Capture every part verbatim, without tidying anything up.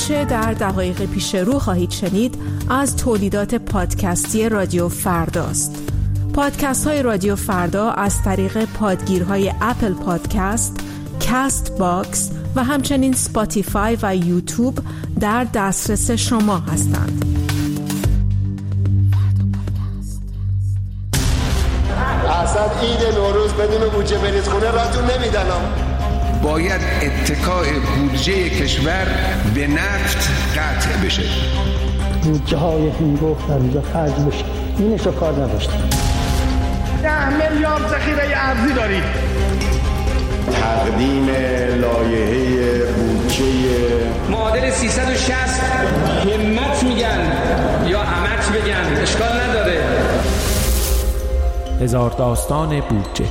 آنچه در دقایق پیش رو خواهید شنید از تولیدات پادکستی رادیو فرداست. پادکست های رادیو فردا از طریق پادگیرهای اپل پادکست، کست باکس و همچنین سپاتیفای و یوتیوب در دسترس شما هستند. اصلا عید نوروز بدون بودجه برید خونه راتون نمیدنم. باید اتکاء بودجه کشور به نفت قطع بشه. بودجه های هنگفت در اینجا خرج بشه. اینش رو کار نداشتیم. ده میلیارد ذخیره ارزی دارید. تقدیم لایحه بودجه معادل سیصد و شصت همت میگن یا همت بگن اشکال نداره. هزار داستان بودجه.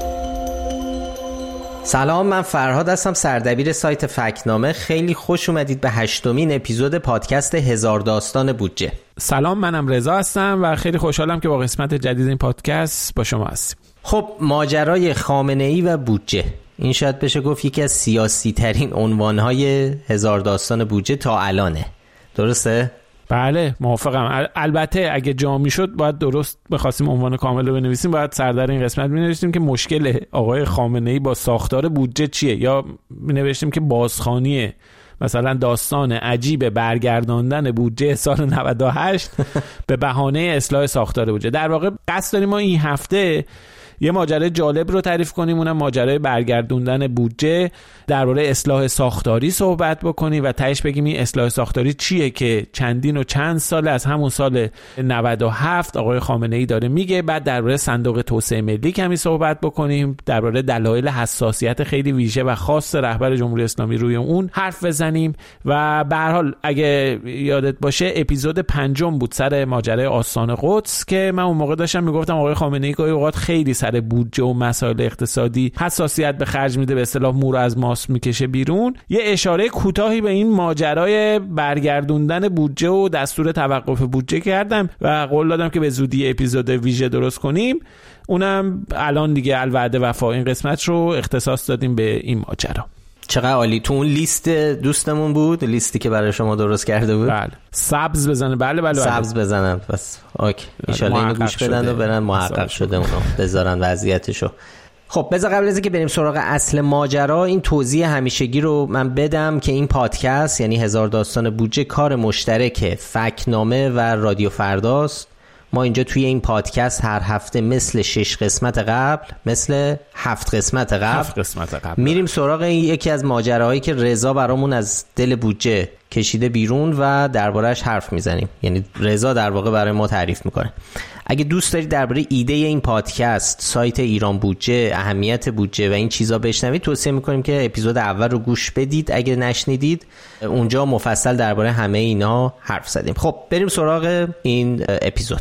سلام، من فرهاد هستم، سردبیر سایت فکت‌نامه. خیلی خوش اومدید به هشتمین اپیزود پادکست هزار داستان بودجه. سلام، منم رضا هستم و خیلی خوشحالم که با قسمت جدید این پادکست با شما هستیم. خب، ماجرای خامنه‌ای و بودجه، این شاید بشه گفت یکی از سیاسی ترین عنوانهای هزار داستان بودجه تا الانه. درسته؟ بله، موافقم. البته اگه جا میشد باید درست بخواستیم عنوان کامل رو بنویسیم، باید سردر این قسمت می‌نوشتیم که مشکل آقای خامنه‌ای با ساختار بودجه چیه، یا می‌نوشتیم که بازخوانی مثلا داستان عجیب برگرداندن بودجه سال نود و هشت به بهانه اصلاح ساختار بودجه. در واقع قصد داریم ما این هفته یه ماجرای جالب رو تعریف کنیم، اونم ماجرای برگردوندن بودجه، درباره اصلاح ساختاری صحبت بکنیم و تهش بگیم این اصلاح ساختاری چیه که چندین و چند سال از همون سال نود و هفت آقای خامنه‌ای داره میگه. بعد درباره صندوق توسعه ملی کمی صحبت بکنیم، درباره دلایل حساسیت خیلی ویژه و خاص رهبر جمهوری اسلامی روی اون حرف بزنیم و به هر حال اگه یادت باشه اپیزود پنجم بود سر ماجرای آستان قدس که من اون موقع داشتم میگفتم آقای خامنه‌ای گاهی اوقات خیلی سر بودجه و مسائل اقتصادی حساسیت به خرج میده، به اصطلاح مور از ماست میکشه بیرون. یه اشاره کوتاهی به این ماجرای برگردوندن بودجه و دستور توقف بودجه کردم و قول دادم که به زودی اپیزود ویژه درست کنیم. اونم الان دیگه الوعده وفا این قسمت رو اختصاص دادیم به این ماجرا. چقدر عالی. تو اون لیست دوستمون بود، لیستی که برای شما درست کرده بود. بله، سبز بزنه. بله بله, بله. سبز بزنن بس. اوکی، ان شاءالله اینو گوش بدن و برن محقق شده اونو بذارن وضعیتشو. خب بذار قبل از اینکه بریم سراغ اصل ماجرا این توضیح همیشگی رو من بدم که این پادکست یعنی هزار داستان بودجه کار مشترک فکت‌نامه و رادیو فرداست. ما اینجا توی این پادکست هر هفته مثل شش قسمت قبل، مثل هفت قسمت قبل هفت قسمت قبل میریم سراغ یکی از ماجراهایی که رضا برامون از دل بودجه کشیده بیرون و درباره‌اش حرف میزنیم. یعنی رضا در واقع برای ما تعریف میکنه. اگه دوست دارید درباره ایده این پادکست، سایت ایران بودجه، اهمیت بودجه و این چیزا بشنوید، توصیه میکنیم که اپیزود اول رو گوش بدید. اگه نشنیدید اونجا مفصل درباره همه اینا حرف زدیم. خب بریم سراغ این اپیزود.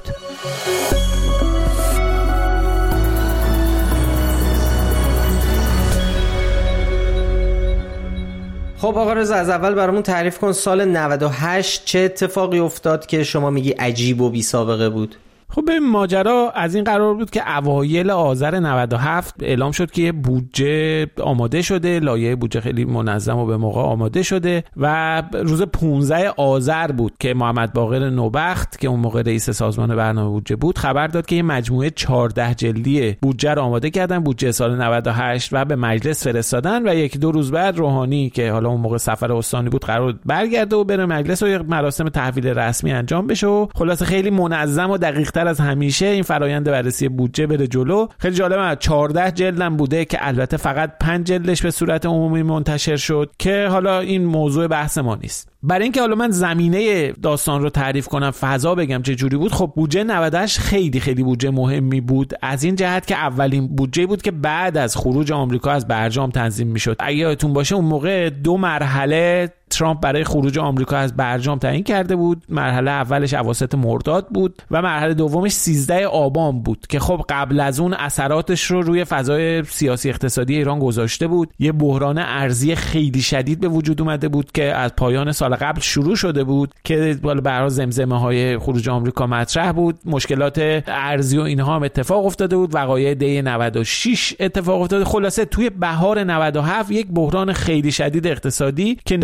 خب آقا رضا، از اول برامون تعریف کن سال نود و هشت چه اتفاقی افتاد که شما میگی عجیب و بی سابقه بود؟ خب به ماجرا از این قرار بود که اوایل آذر نود و هفت اعلام شد که بودجه آماده شده، لایحه بودجه خیلی منظم و به موقع آماده شده و روز پانزده آذر بود که محمد باقر نوبخت که اون موقع رئیس سازمان برنامه بودجه بود خبر داد که یه مجموعه چهارده جلدی بودجه رو آماده کردن، بودجه سال نود و هشت، و به مجلس فرستادن و یک دو روز بعد روحانی که حالا اون موقع سفر استانی بود قرار برگرده و بره مجلس و مراسم تحویل رسمی انجام بشه و خلاصه خیلی منظم و دقیق تر از همیشه این فرآیند بررسی بودجه بره جلو. خیلی جالبه، چهارده جلدم بوده که البته فقط پنج جلدش به صورت عمومی منتشر شد که حالا این موضوع بحث ما نیست. برای اینکه حالا من زمینه داستان رو تعریف کنم، فضا بگم چه جوری بود. خب بودجه نود و هشت خیلی خیلی بودجه مهمی بود، از این جهت که اولین بودجه بود که بعد از خروج آمریکا از برجام تنظیم میشد. اگه یادتون باشه اون موقع دو مرحله ترامپ برای خروج آمریکا از برجام تعیین کرده بود. مرحله اولش اواسط مرداد بود و مرحله دومش سیزده آبان بود که خب قبل از اون اثراتش رو روی فضای سیاسی اقتصادی ایران گذاشته بود. یه بحران ارزی خیلی شدید به وجود اومده بود که از پایان سال قبل شروع شده بود که بالا برای زمزمه های خروج آمریکا مطرح بود. مشکلات ارزی و اینها هم اتفاق افتاده بود. وقایع دی نود و شش اتفاق افتاده. خلاصه توی بهار نود و هفت یک بحران خیلی شدید اقتصادی که در واقع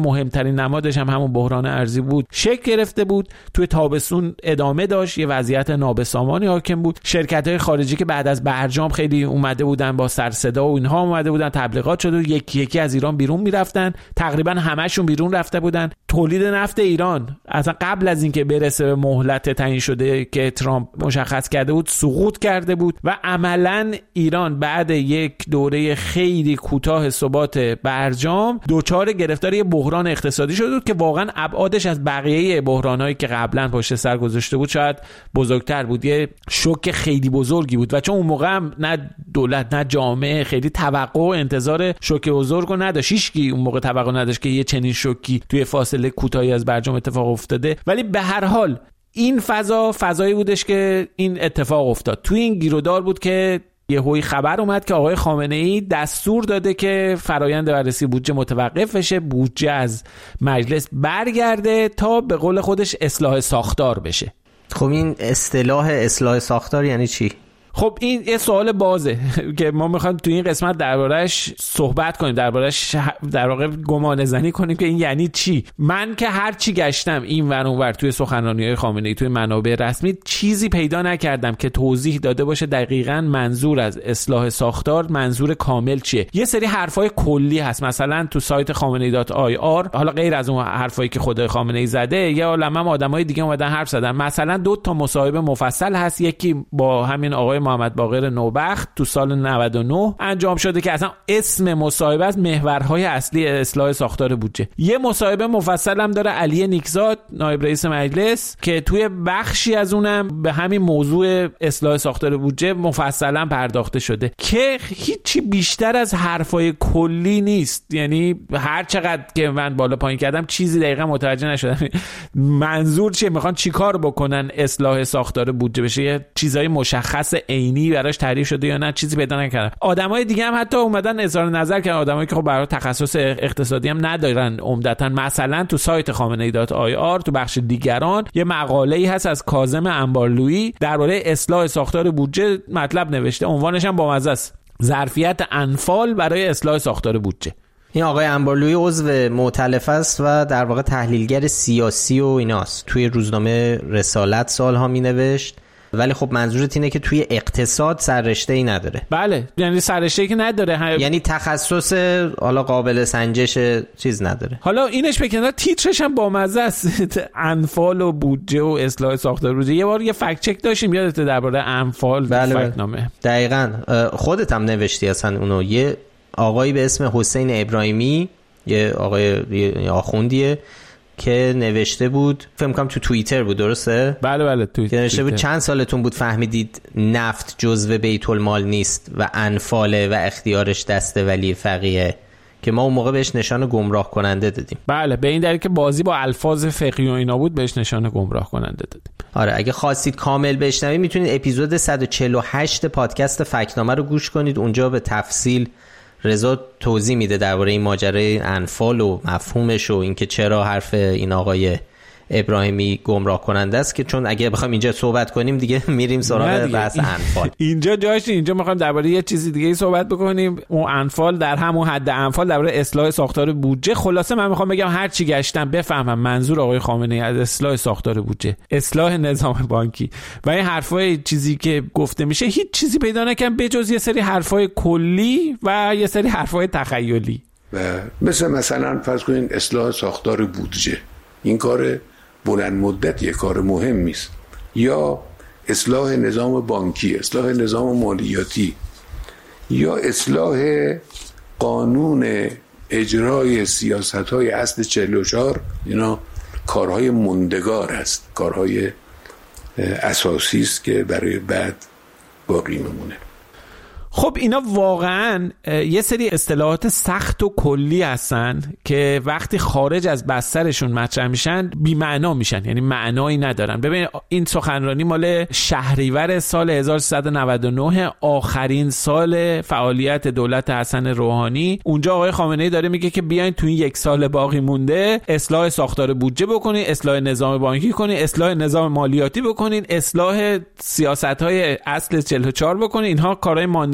مهمترین نمادش هم همون بحران ارزی بود شکل گرفته بود. توی تابستون ادامه داشت، یه وضعیت نابسامانی حاکم بود. شرکت‌های خارجی که بعد از برجام خیلی اومده بودن با سر صدا و اینها اومده بودن، تبلیغات شده، یکی یکی از ایران بیرون میرفتن، تقریبا همه‌شون بیرون رفته بودن. تولید نفت ایران اصلا قبل از اینکه برسه به مهلت تعیین شده که ترامپ مشخص کرده بود سقوط کرده بود و عملاً ایران بعد یک دوره خیلی کوتاه ثبات برجام دوچار گرفتاری بحران اقتصادی شده بود که واقعاً ابعادش از بقیه بحران‌هایی که قبلا پشت سر گذاشته بود شاید بزرگتر بود. یه شوک خیلی بزرگی بود و چون اون موقع هم نه دولت نه جامعه خیلی توقع و انتظار شوک بزرگو نداشت، هیچکی اون موقع توقع نداشت که یه چنین شوکی توی فاصله کوتاهی از برجام اتفاق افتاده. ولی به هر حال این فضا فضایی بودش که این اتفاق افتاد. توی این گیرودار بود که یه هوی خبر اومد که آقای خامنه‌ای دستور داده که فرایند بررسی بودجه متوقف بشه، بودجه از مجلس برگرده تا به قول خودش اصلاح ساختار بشه. خب این اصطلاح اصلاح ساختار یعنی چی؟ خب این یه سوال بازه که ما میخوایم تو این قسمت درباره‌اش صحبت کنیم، درباره‌اش در واقع گمان زنی کنیم که این یعنی چی. من که هر چی گشتم این ور اون ور توی سخنرانی‌های خامنه‌ای توی منابع رسمی چیزی پیدا نکردم که توضیح داده باشه دقیقاً منظور از اصلاح ساختار منظور کامل چیه. یه سری حرفای کلی هست، مثلا تو سایت خامنه‌ای دات آی آر، حالا غیر از اون حرفایی که خود خامنه‌ای زده یه عالمه آدمای دیگه اومدن حرف زدن. مثلا دو تا مصاحبه مفصل هست، یکی با همین آقای محمد باقر نوبخت تو سال نود و نه انجام شده که اصلا اسم مصاحبه از محورهای اصلی اصلاح ساختار بودجه. یه مصاحبه مفصل هم داره علی نیکزاد نایب رئیس مجلس که توی بخشی از اونم به همین موضوع اصلاح ساختار بودجه مفصلا پرداخته شده که هیچی بیشتر از حرفای کلی نیست. یعنی هر چقدر که من بالا پایین کردم چیزی دقیقاً متوجه نشدم منظور چیه، میخوان چیکار بکنن اصلاح ساختار بودجه بشه، یه چیزای مشخص عینی براش تعریف شده یا نه چیزی پیدا نکردم. آدمای دیگه هم حتی اومدن اظهار نظر کردن، آدمایی که خب برای تخصص اقتصادی هم ندارن عمدتاً. مثلا تو سایت خامنه‌ای دات آی آر تو بخش دیگران یه مقاله‌ای هست از کاظم انبارلویی درباره اصلاح ساختار بودجه مطلب نوشته، عنوانش هم بامزه است، ظرفیت انفال برای اصلاح ساختار بودجه. این آقای انبارلویی عضو مؤتلفه است و در واقع تحلیلگر سیاسی و ایناست. توی روزنامه رسالت سالها مینوشت، ولی خب منظورت اینه که توی اقتصاد سررشته‌ای نداره. بله، یعنی سررشته‌ای که نداره، یعنی تخصص حالا قابل سنجش چیز نداره. حالا اینش بکنه تیترش هم بامزه است انفال و بودجه و اصلاح ساختار بودجه. یه بار یه فکت چک داشتیم یادته درباره انفال. بله فکت‌نامه دقیقاً خودت هم نوشتی اصلا اونو. یه آقایی به اسم حسین ابراهیمی، یه آقای یه آخوندیه که نوشته بود، فکر کنم تو توییتر بود، درسته؟ بله بله توییتر. که نوشته بود چند سالتون بود فهمیدید نفت جزو بیت المال نیست و انفاله و اختیارش دست ولی فقیه، که ما اون موقع بهش نشان گمراه کننده دادیم. بله، به این دلیل که بازی با الفاظ فقهی و اینا بود بهش نشان گمراه کننده دادیم. آره، اگه خواستید کامل بشنوید میتونید اپیزود صد و چهل و هشت پادکست فکت‌نامه رو گوش کنید، اونجا به تفصیل رضا توضیح میده درباره این ماجرای انفال و مفهومش و اینکه چرا حرف این آقای ابراهیمی گمراه کننده است، که چون اگه بخوایم اینجا صحبت کنیم دیگه میریم سراغ بحث انفال. اینجا جاش اینجا میخوایم درباره یه چیزی دیگه صحبت بکنیم، اون انفال در همون حد انفال درباره اصلاح ساختار بودجه. خلاصه من میخوام بگم هر چی گشتم بفهمم منظور آقای خامنه‌ای از اصلاح ساختار بودجه، اصلاح نظام بانکی و این حرفای چیزی که گفته میشه هیچ چیزی پیدا نکنم بجز یه سری حرفای کلی و یه سری حرفای تخیلی. و مثل مثلا فرض کنین اصلاح ساختار بودجه، این کار بلند مدت یه کار مهمی است، یا اصلاح نظام بانکی، اصلاح نظام مالیاتی، یا اصلاح قانون اجرای سیاست‌های اصل چهل و چهار. اینا کارهای موندگار است، کارهای اساسی است که برای بعد باقی میمونه. خب اینا واقعا یه سری اصطلاحات سخت و کلی هستن که وقتی خارج از بسترشون مطرح میشن بی معنا میشن، یعنی معنایی ندارن. ببین این سخنرانی مال شهریور سال هزار و سیصد و نود و نه، آخرین سال فعالیت دولت حسن روحانی. اونجا آقای خامنه‌ای داره میگه که بیاین تو این یک سال باقی مونده اصلاح ساختار بودجه بکنین، اصلاح نظام بانکی کنین، اصلاح نظام مالیاتی بکنین، اصلاح سیاست‌های اصل چهل و چهار بکنین. اینها کارهای مانده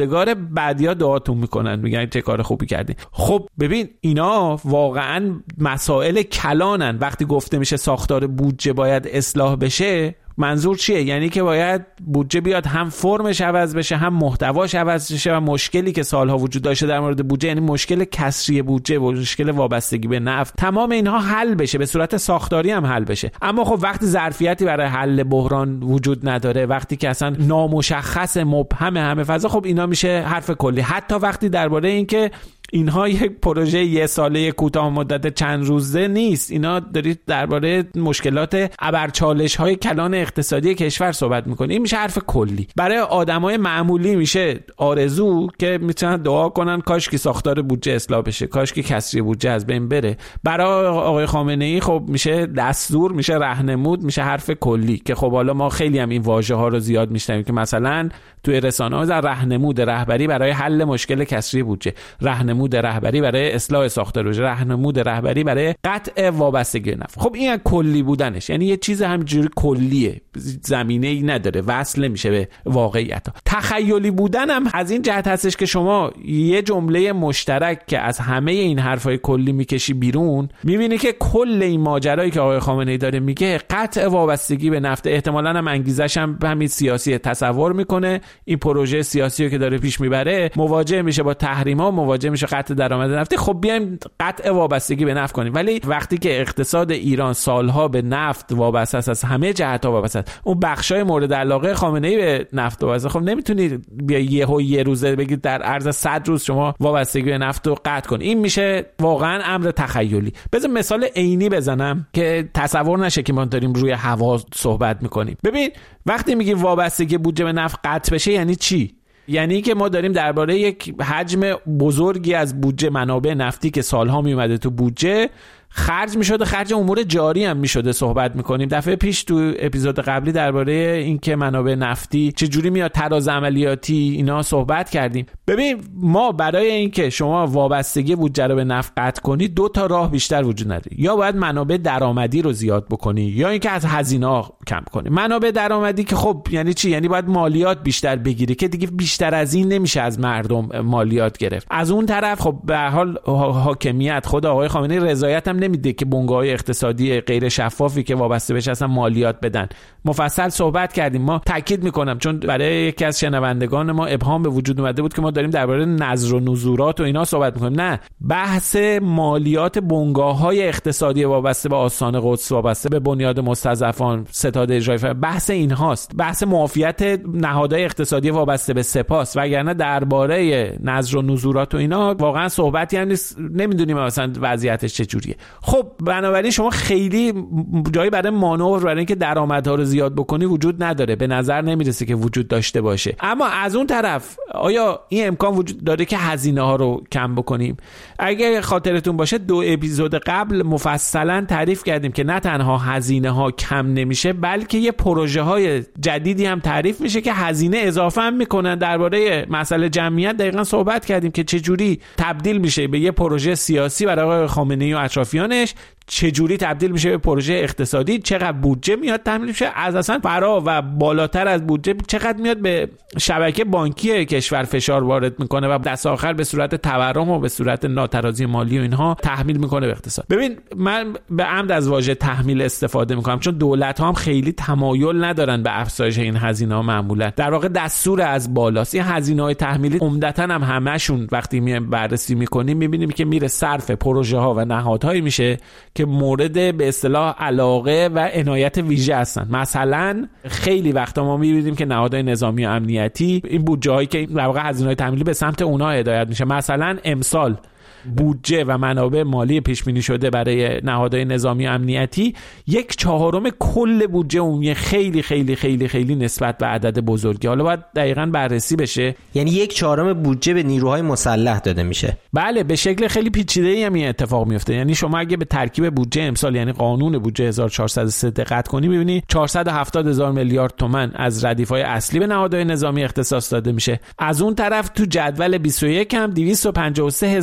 روزگار بعدیا دعاتون میکنن، میگن چه کار خوبی کردین. خب ببین اینا واقعا مسائل کلانن. وقتی گفته میشه ساختار بودجه باید اصلاح بشه، منظور چیه؟ یعنی که باید بودجه بیاد هم فرمش عوض بشه هم محتواش عوض بشه و مشکلی که سالها وجود داشته در مورد بودجه، یعنی مشکل کسری بودجه و مشکل وابستگی به نفت، تمام اینها حل بشه، به صورت ساختاری هم حل بشه. اما خب وقتی ظرفیتی برای حل بحران وجود نداره، وقتی که اصلا نامشخص مبهم همه فضا، خب اینا میشه حرف کلی. حتی وقتی درباره این که اینها یک پروژه یه ساله کوتاه مدت چند روزه نیست، اینا دارید درباره مشکلات ابرچالش های کلان اقتصادی کشور صحبت میکنید، این میشه حرف کلی. برای آدمای معمولی میشه آرزو که میتونن دعا کنن کاش که ساختار بودجه اصلاح بشه، کاش که کسری بودجه از بین بره. برای آقای خامنه ای خب میشه دستور، میشه راهنمود، میشه حرف کلی که خب حالا ما خیلی هم این واژه ها رو زیاد میشنویم که مثلا توی رسانه‌ها در راهنمود رهبری برای حل مشکل کسری بودجه، راهنمود رهبری برای اصلاح ساختار بودجه، راهنمود رهبری برای قطع وابستگی نفت. خب این کلی بودنش، یعنی یه چیز همینجوری کلیه، زمینه‌ای نداره، وصل نمیشه به واقعیت. تخیلی بودن هم از این جهت هستش که شما یه جمله مشترک که از همه این حرفای کلی میکشی بیرون، میبینی که کل این ماجرایی که آقای خامنه‌ای داره میگه قطع وابستگی به نفت، احتمالاً هم انگیزش هم همین سیاسی، تصور میکنه این پروژه سیاسی رو که داره پیش میبره مواجه میشه با تحریم‌ها، مواجه میشه قطع درآمد نفتی. خب بیایم قطع وابستگی به نفت کنیم. ولی وقتی که اقتصاد ایران سالها به نفت وابسته است، از همه جهت‌ها وابسته است، اون بخشای مورد علاقه خامنه‌ای به نفت وابسته، خب نمیتونی بیا یهو یه روزه بگید در عرض صد روز شما وابستگی به نفت رو قطع کن. این میشه واقعا امر تخیلی. بذار مثال عینی بزنم که تصور نشه که ما داریم روی هوا صحبت میکنیم. ببین وقتی میگیم وابستگی بودجه به نفت قطع بشه یعنی چی؟ یعنی که ما داریم درباره یک حجم بزرگی از بودجه منابع نفتی که سالها می اومده تو بودجه خرج میشده، خرج امور جاری هم میشده صحبت میکنیم. دفعه پیش تو اپیزود قبلی درباره اینکه منابع نفتی چه جوری میاد تراز عملیاتی اینا صحبت کردیم. ببین ما برای اینکه شما وابستگی بودجه رو به نفت قطع کنی دو تا راه بیشتر وجود نداره. یا باید منابع درآمدی رو زیاد بکنی یا اینکه از هزینه‌ها کم کنی. منابع درآمدی که خب یعنی چی؟ یعنی باید مالیات بیشتر بگیری که دیگه بیشتر از این نمیشه از مردم مالیات گرفت. از اون طرف خب به هر حال حاکمیت خود آقای خامنه‌ای رضایت هم نمیده که بنگاه‌های اقتصادی غیر شفافی که وابسته بشه اصلا مالیات بدن. مفصل صحبت کردیم. ما تاکید میکنم چون برای یکی از شنوندگان ما ابهام به وجود اومده بود که ما داریم درباره نظر و نزورات و اینا صحبت میکنیم. نه، بحث مالیات بنگاه‌های اقتصادی وابسته به آستان قدس، وابسته به بنیاد مستضعفان، ستاد اجرایی فرمان، بحث اینهاست. بحث معافیت نهادهای اقتصادی وابسته به سپاس. وگرنه درباره نظر و نزورات و اینا واقعا صحبتی هم نیست، نمیدونیم مثلا وضعیتش چجوریه. خب بنابراین شما خیلی جایی برای مانور برای اینکه درآمدها رو زیاد بکنی وجود نداره، به نظر نمیرسه که وجود داشته باشه. اما از اون طرف آیا این امکان وجود داره که هزینه ها رو کم بکنیم؟ اگه خاطرتون باشه دو اپیزود قبل مفصلا تعریف کردیم که نه تنها هزینه ها کم نمیشه بلکه یه پروژه های جدیدی هم تعریف میشه که هزینه اضافه هم میکنن. درباره مسئله جمعیت دقیقاً صحبت کردیم که چه جوری تبدیل میشه به یه پروژه سیاسی برای آقای خامنه‌ای و اطرافیانش، چجوری تبدیل میشه به پروژه اقتصادی، چقدر بودجه میاد تامین میشه، از اصلا فرا و بالاتر از بودجه چقدر میاد به شبکه بانکی کشور فشار وارد میکنه و دست آخر به صورت تورم و به صورت ناترازی مالی و اینها تحمیل میکنه به اقتصاد. ببین من به عمد از واژه تحمیل استفاده میکنم چون دولت ها هم خیلی تمایل ندارن به افزایش این هزینه ها، معمولا در واقع دستور از بالاست. این هزینه های تحمیلی عمدتاً هم همشون وقتی میایم بررسی میکنیم میبینیم که میره صرف پروژه ها و نهادهایی میشه که مورد به اصطلاح علاقه و عنایت ویژه هستن. مثلا خیلی وقتا ما می‌بینیم که نهادهای نظامی و امنیتی این بودجه‌هایی که در واقع هزینه‌های تمویلی به سمت اونها هدایت میشه. مثلا امسال بودجه و منابع مالی پیش بینی شده برای نهادهای نظامی و امنیتی یک چهارم کل بودجه عمومی، خیلی خیلی خیلی خیلی نسبت به عدد بزرگی. حالا باید دقیقاً بررسی بشه. یعنی یک چهارم بودجه به نیروهای مسلح داده میشه. بله، به شکل خیلی پیچیده‌ای هم این اتفاق میفته. یعنی شما اگه به ترکیب بودجه امسال یعنی قانون بودجه هزار و چهارصد و سه دقت کنی می‌بینی چهارصد و هفتاد هزار میلیارد تومان از ردیف‌های اصلی به نهادهای نظامی اختصاص داده میشه. از اون طرف تو جدول بیست و یک هم دویست و پنجاه و سه هزار میلیارد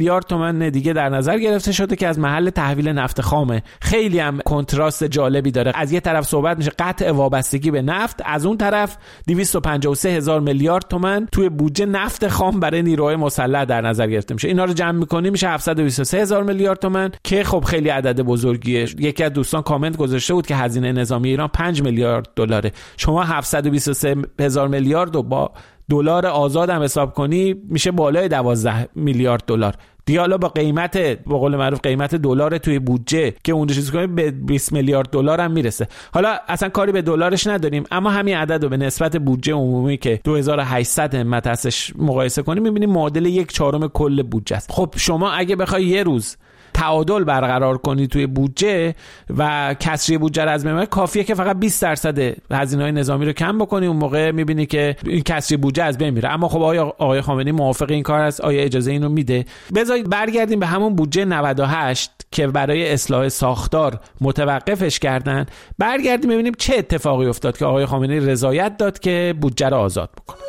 میلیارد تومان دیگه در نظر گرفته شده که از محل تحویل نفت خامه. خیلی هم کنتراست جالبی داره. از یه طرف صحبت میشه قطع وابستگی به نفت، از اون طرف دویست و پنجاه و سه هزار میلیارد تومان توی بودجه نفت خام برای نیروهای مسلح در نظر گرفته میشه. اینا رو جمع می‌کنی میشه هفتصد و بیست و سه هزار میلیارد تومان که خب خیلی عدد بزرگیه. یکی از دوستان کامنت گذاشته بود که هزینه نظامی ایران پنج میلیارد دلاره. شما هفتصد و بیست و سه هزار میلیارد رو با دلار آزاد هم حساب کنی میشه بالای دوازده میلیارد دلار. دیگه حالا با قیمت به قول معروف قیمت دلار توی بودجه که اون چیز کنیم به بیست میلیارد دلار هم میرسه. حالا اصلا کاری به دلارش نداریم، اما همین عدد رو به نسبت بودجه عمومی که دو هزار و هشتصد همت هستش مقایسه کنیم میبینیم معادل یک چهارم کل بودجه است. خب شما اگه بخوای یه روز تعادل برقرار کنی توی بودجه و کسری بودجه رو از بین ببری، کافیه که فقط بیست درصد هزینه‌های نظامی رو کم بکنی، اون موقع می‌بینی که این کسری بودجه از بین میره. اما خب آیا آقای خامنه‌ای موافق این کار است؟ آیا اجازه اینو میده؟ بذارید برگردیم به همون بودجه نود و هشت که برای اصلاح ساختار متوقفش کردن. برگردیم ببینیم چه اتفاقی افتاد که آقای خامنه‌ای رضایت داد که بودجه رو آزاد بکنه.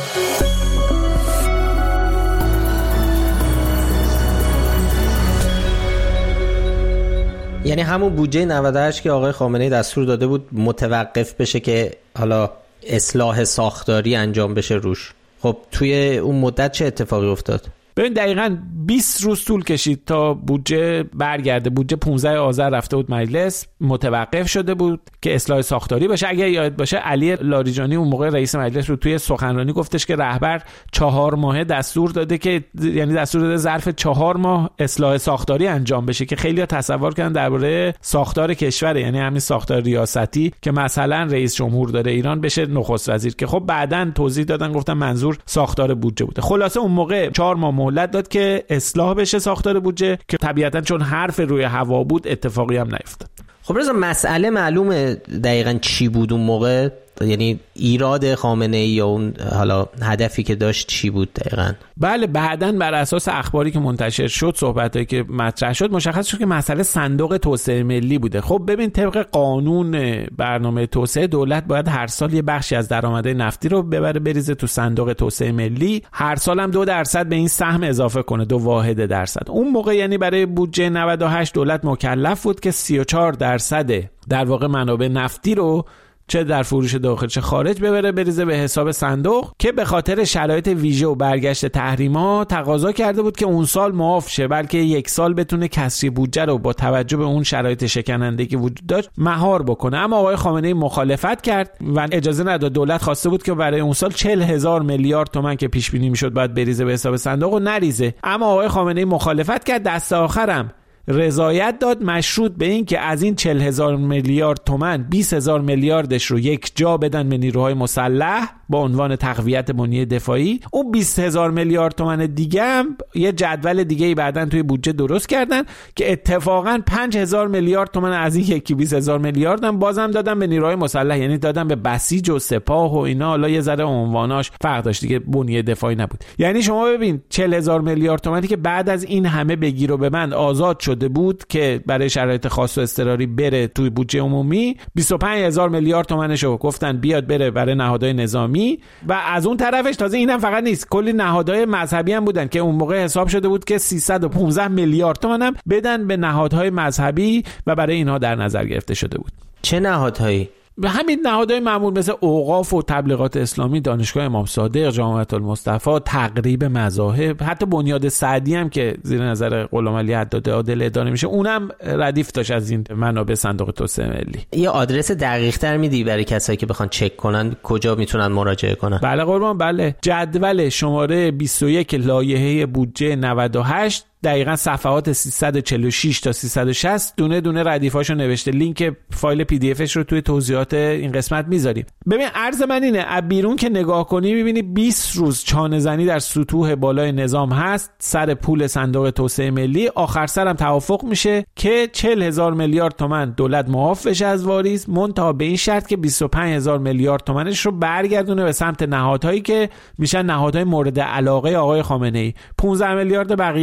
یعنی همون بودجه نود و هشت که آقای خامنه‌ای دستور داده بود متوقف بشه که حالا اصلاح ساختاری انجام بشه روش. خب توی اون مدت چه اتفاقی افتاد؟ ببین دقیقاً بیست روز طول کشید تا بودجه برگرده. بودجه پانزده آذر رفته بود مجلس، متوقف شده بود که اصلاح ساختاری باشه. اگه یاد باشه علی لاریجانی اون موقع رئیس مجلس رو توی سخنرانی گفتش که رهبر چهار ماهه دستور داده که یعنی دستور داده ظرف چهار ماه اصلاح ساختاری انجام بشه که خیلی‌ها تصور کردن درباره ساختار کشور، یعنی همین ساختار ریاستی که مثلا رئیس جمهور داره ایران بشه نخست وزیر، که خب بعداً توضیح دادن گفتن منظور ساختار بودجه بوده. خلاصه اون موقع چهار ماه مهلت داد که اصلاح بشه ساختار بودجه که طبیعتاً چون حرف روی هوا بود اتفاقی هم نیفتاد. خب رضا مسئله معلومه دقیقاً چی بود اون موقع؟ یعنی ایراد خامنه‌ای یا اون حالا هدفی که داشت چی بود دقیقاً؟ بله بعداً بر اساس اخباری که منتشر شد، صحبتایی که مطرح شد، مشخص شد که مسئله صندوق توسعه ملی بوده. خب ببین طبق قانون برنامه توسعه دولت باید هر سال یه بخشی از درآمدهای نفتی رو ببره بریزه تو صندوق توسعه ملی، هر سال هم دو درصد به این سهم اضافه کنه، دو واحد درصد. اون موقع یعنی برای بودجه نود و هشت دولت مکلف بود که سی و چهار درصد در واقع منابع نفتی رو چه در فروش داخل چه خارج ببره بریزه به حساب صندوق، که به خاطر شرایط ویژه و برگشت تحریما تقاضا کرده بود که اون سال معاف شه، بلکه یک سال بتونه کسری بودجه رو با توجه به اون شرایط شکننده که وجود داشت مهار بکنه. اما آقای خامنه‌ای مخالفت کرد و اجازه نداد. دولت خواسته بود که برای اون سال چهل هزار میلیارد تومان که پیش بینی میشد باید بریزه به حساب صندوق و نریزه. اما آقای خامنه‌ای مخالفت کرد، دست آخرم رضایت داد مشروط به این که از این چهل هزار میلیارد تومان بیست هزار میلیاردش رو یک جا بدن به نیروهای مسلح با عنوان تقویت بنیه دفاعی. اون بیست هزار میلیارد تومان دیگه هم یه جدول دیگه ای بعدن توی بودجه درست کردن که اتفاقا پنج هزار میلیارد تومان از این یکی بیست هزار میلیارد هم بازم دادن به نیروهای مسلح، یعنی دادن به بسیج و سپاه و اینا. حالا یه ذره عنواناش فرق داشت دیگه، بنیه دفاعی نبود. یعنی شما ببین چهل هزار میلیارد تومانی که بعد از این همه بگیر و ببند آزاد شده بود که برای شرایط خاص و اضطراری بره توی بودجه عمومی، بیست و پنج هزار میلیارد تومانشو گفتن بیاد بره برای نهادهای نظامی. و از اون طرفش تازه اینم فقط نیست، کلی نهادهای مذهبی هم بودن که اون موقع حساب شده بود که سیصد و پانزده میلیارد تومان هم بدن به نهادهای مذهبی و برای اینها در نظر گرفته شده بود. چه نهادهایی؟ به همین نهادهای معمول مثل اوقاف و تبلیغات اسلامی، دانشگاه امام صادق، جامعه المصطفی، تقریب مذاهب، حتی بنیاد سعدی هم که زیر نظر غلام علی حداد عادل اداره میشه، اونم ردیف داشت از این منابع صندوق توسعه ملی. یه آدرس دقیق تر میدی برای کسایی که بخوان چک کنن کجا میتونن مراجعه کنن؟ بله قربان، بله. جدول شماره بیست و یک لایحه بودجه نود و هشت دقیقاً صفحات سیصد و چهل و شش تا سیصد و شصت دونه دونه ردیفاشو نوشته. لینک فایل پی دی افش رو توی توضیحات این قسمت میذاریم. ببین عرض من اینه، از بیرون که نگاه کنی میبینی بیست روز چانه زنی در سطوح بالای نظام هست سر پول صندوق توسعه ملی. آخر سرم توافق میشه که چهل هزار میلیارد تومان دولت معاف بشه از واریز، منتها به این شرط که بیست و پنج هزار میلیارد تومانش رو برگردونه به سمت نهادهایی که میشن نهادهای مورد علاقه آقای خامنه‌ای. پانزده میلیارد بقیه بعد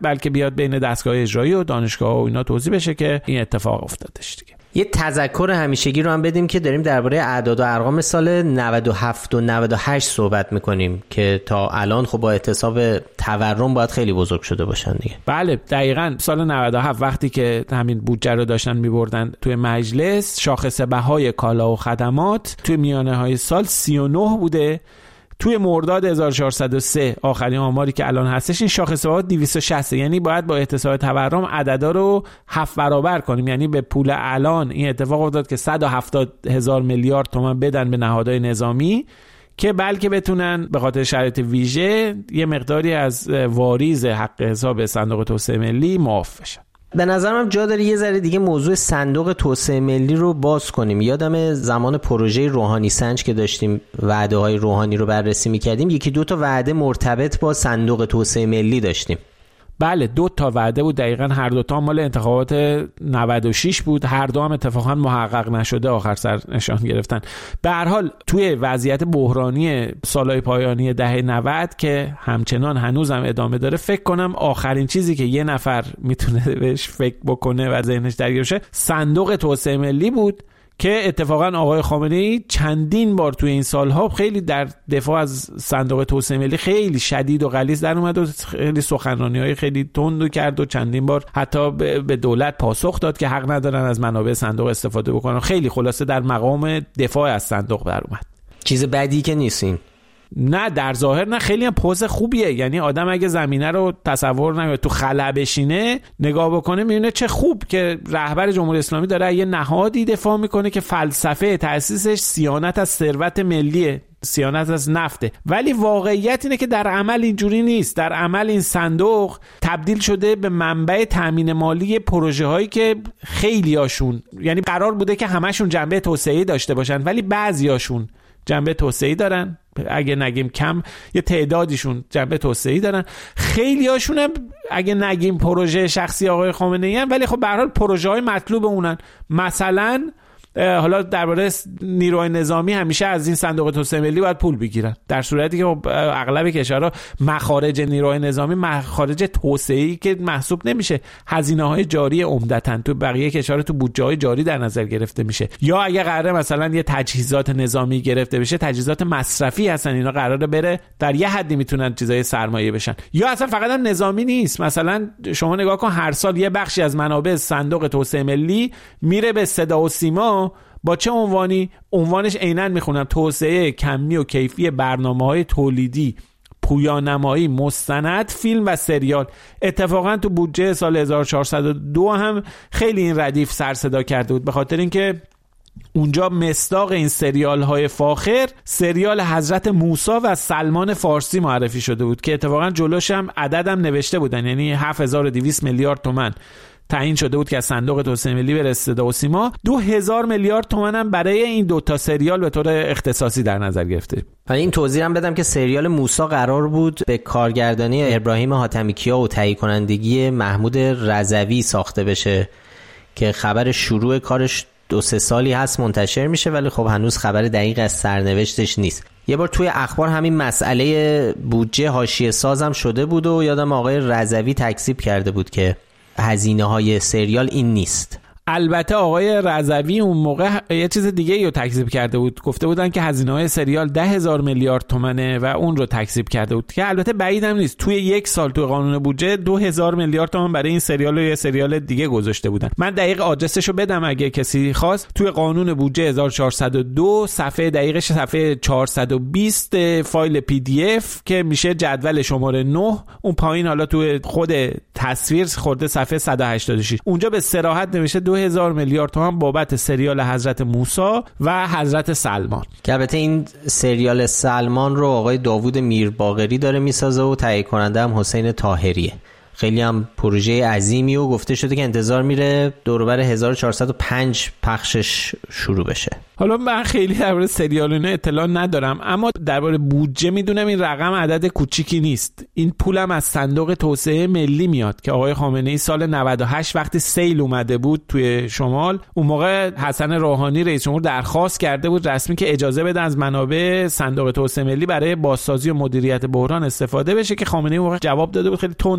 بلکه بیاد بین دستگاه اجرایی و دانشگاه و اینا توضیح بشه که این اتفاق افتادش دیگه. یه تذکر همیشگی رو هم بدیم که داریم درباره اعداد و ارقام سال نود و هفت و نود و هشت صحبت میکنیم که تا الان خب با احتساب تورم باید خیلی بزرگ شده باشن دیگه. بله دقیقاً سال نود و هفت وقتی که همین بودجه رو داشتن میبردن توی مجلس، شاخص بهای کالا و خدمات توی میانه های سال سی و نه بوده. توی مرداد هزار و چهارصد و سه آخرین آماری که الان هستش این شاخص بها دویست و شصت، یعنی باید با احتساب تورم عددا رو هفت برابر کنیم. یعنی به پول الان این اتفاق افتاد که صد و هفتاد هزار میلیارد تومان بدن به نهادهای نظامی که بلکه بتونن به خاطر شرایط ویژه یه مقداری از واریز حق حساب صندوق توسعه ملی معاف بشن. به نظرم جا داره یه ذره دیگه موضوع صندوق توسعه ملی رو باز کنیم. یادم زمان پروژه روحانی سنج که داشتیم وعده های روحانی رو بررسی میکردیم، یکی دو تا وعده مرتبط با صندوق توسعه ملی داشتیم. بله دو تا وعده بود دقیقاً، هر دو تا مال انتخابات نود و شش بود، هر دو هم اتفاقا محقق نشده، آخر سر نشان گرفتن. به هر حال توی وضعیت بحرانی سالهای پایانی دهه نود که همچنان هنوز هم ادامه داره، فکر کنم آخرین چیزی که یه نفر میتونه بهش فکر بکنه و ذهنش درگیر شه صندوق توسعه ملی بود که اتفاقا آقای خامنه‌ای چندین بار توی این سالها خیلی در دفاع از صندوق توسعه ملی خیلی شدید و غلیظ در اومد و خیلی سخنرانی‌های خیلی تند کرد و چندین بار حتی به دولت پاسخ داد که حق ندارن از منابع صندوق استفاده بکنن. خیلی خلاصه در مقام دفاع از صندوق در اومد. چیز بدی که نیستین. نه در ظاهر نه، خیلی هم پوز خوبیه. یعنی آدم اگه زمینه رو تصور نکنه تو خلا بشینه نگاه بکنه میبینه چه خوب که رهبر جمهوری اسلامی داره یه نهادی دفاع میکنه که فلسفه تأسیسش صیانت از ثروت ملیه، صیانت از نفته. ولی واقعیت اینه که در عمل اینجوری نیست. در عمل این صندوق تبدیل شده به منبع تامین مالی پروژه هایی که خیلی هاشون، یعنی قرار بوده که همشون جنبه توسعه‌ای داشته باشن ولی بعضی هاشون جنبه توسعه‌ای دارن، اگه نگیم کم یه تعدادیشون جنبه توسعه‌ای دارن، خیلی هاشون هم اگه نگیم پروژه شخصی آقای خامنه‌ای هم ولی خب به هر حال پروژه های مطلوب اونن. مثلا حالا درباره نیروی نظامی همیشه از این صندوق توسعه ملی باید پول بگیرن، در صورتی که اغلب کشورها مخارج نیروی نظامی مخارج توسعه‌ای که محسوب نمیشه، هزینه‌های جاری عمدتاً تو بقیه کشورها تو بودجه‌های جاری در نظر گرفته میشه. یا اگه قراره مثلا یه تجهیزات نظامی گرفته بشه، تجهیزات مصرفی هستن، اینا قراره بره در یه حدی میتونن چیزای سرمایه بشن. یا اصلا فقط هم نظامی نیست، مثلا شما نگاه کن هر سال یه بخشی از منابع صندوق توسعه ملی میره به صدا و سیما با چه عنوانی؟ عنوانش عیناً میخونم توسعه کمی و کیفی برنامه‌های تولیدی، پویانمایی، مستند، فیلم و سریال. اتفاقا تو بودجه سال هزار و چهارصد و دو هم خیلی این ردیف سر صدا کرده بود، به خاطر اینکه اونجا مصداق این سریال های فاخر سریال حضرت موسی و سلمان فارسی معرفی شده بود که اتفاقا جلوش هم عددم نوشته بودن، یعنی هفت هزار و دویست میلیارد تومان تعیین شده بود که از صندوق توسعه ملی بره صدا و سیما. دو هزار میلیارد تومان هم برای این دوتا سریال به طور اختصاصی در نظر گرفته. و این توضیح هم بدم که سریال موسی قرار بود به کارگردانی ابراهیم حاتمیکیا و تهیه کنندگی محمود رضوی ساخته بشه که خبر شروع کارش دو سه سالی هست منتشر میشه ولی خب هنوز خبر دقیق از سرنوشتش نیست. یه بار توی اخبار همین مسئله بودجه حاشیه سازم شده بود و یادم آقای رضوی تکذیب کرده بود که هزینه های سریال این نیست. البته آقای رضوی اون موقع یه چیز دیگه رو تکذیب کرده بود، گفته بودن که هزینه های سریال ده هزار میلیارد تومنه و اون رو تکذیب کرده بود که البته بعید هم نیست. توی یک سال توی قانون بودجه دو هزار میلیارد تومان برای این سریال و یه سریال دیگه گذاشته بودن. من دقیق آدرسشو بدم اگه کسی خواست. توی قانون بودجه هزار و چهارصد و دو صفحه دقیقش صفحه چهارصد و بیست فایل پی دی اف که میشه جدول شماره نه، اون پایین حالا توی خود تصویر خورده صفحه صد و هشتاد و شش، اونجا به صراحت نوشته دو هزار میلیارد تومان بابت سریال حضرت موسی و حضرت سلمان. که البته این سریال سلمان رو آقای داوود میرباقری داره میسازه و تهیه کننده هم حسین طاهریه. خیلی هم پروژه عظیمی و گفته شده که انتظار میره دور و بر هزار و چهارصد و پنج پخشش شروع بشه. حالا من خیلی درباره سریال اینا اطلاع ندارم، اما درباره بودجه میدونم این رقم عدد کوچیکی نیست. این پولم از صندوق توسعه ملی میاد که آقای خامنه‌ای سال نود و هشت وقتی سیل اومده بود توی شمال، اون موقع حسن روحانی رئیس جمهور درخواست کرده بود رسمی که اجازه بده از منابع صندوق توسعه ملی برای بازسازی و مدیریت بحران استفاده بشه، که خامنه‌ای اون موقع جواب داده بود، خیلی تندم بود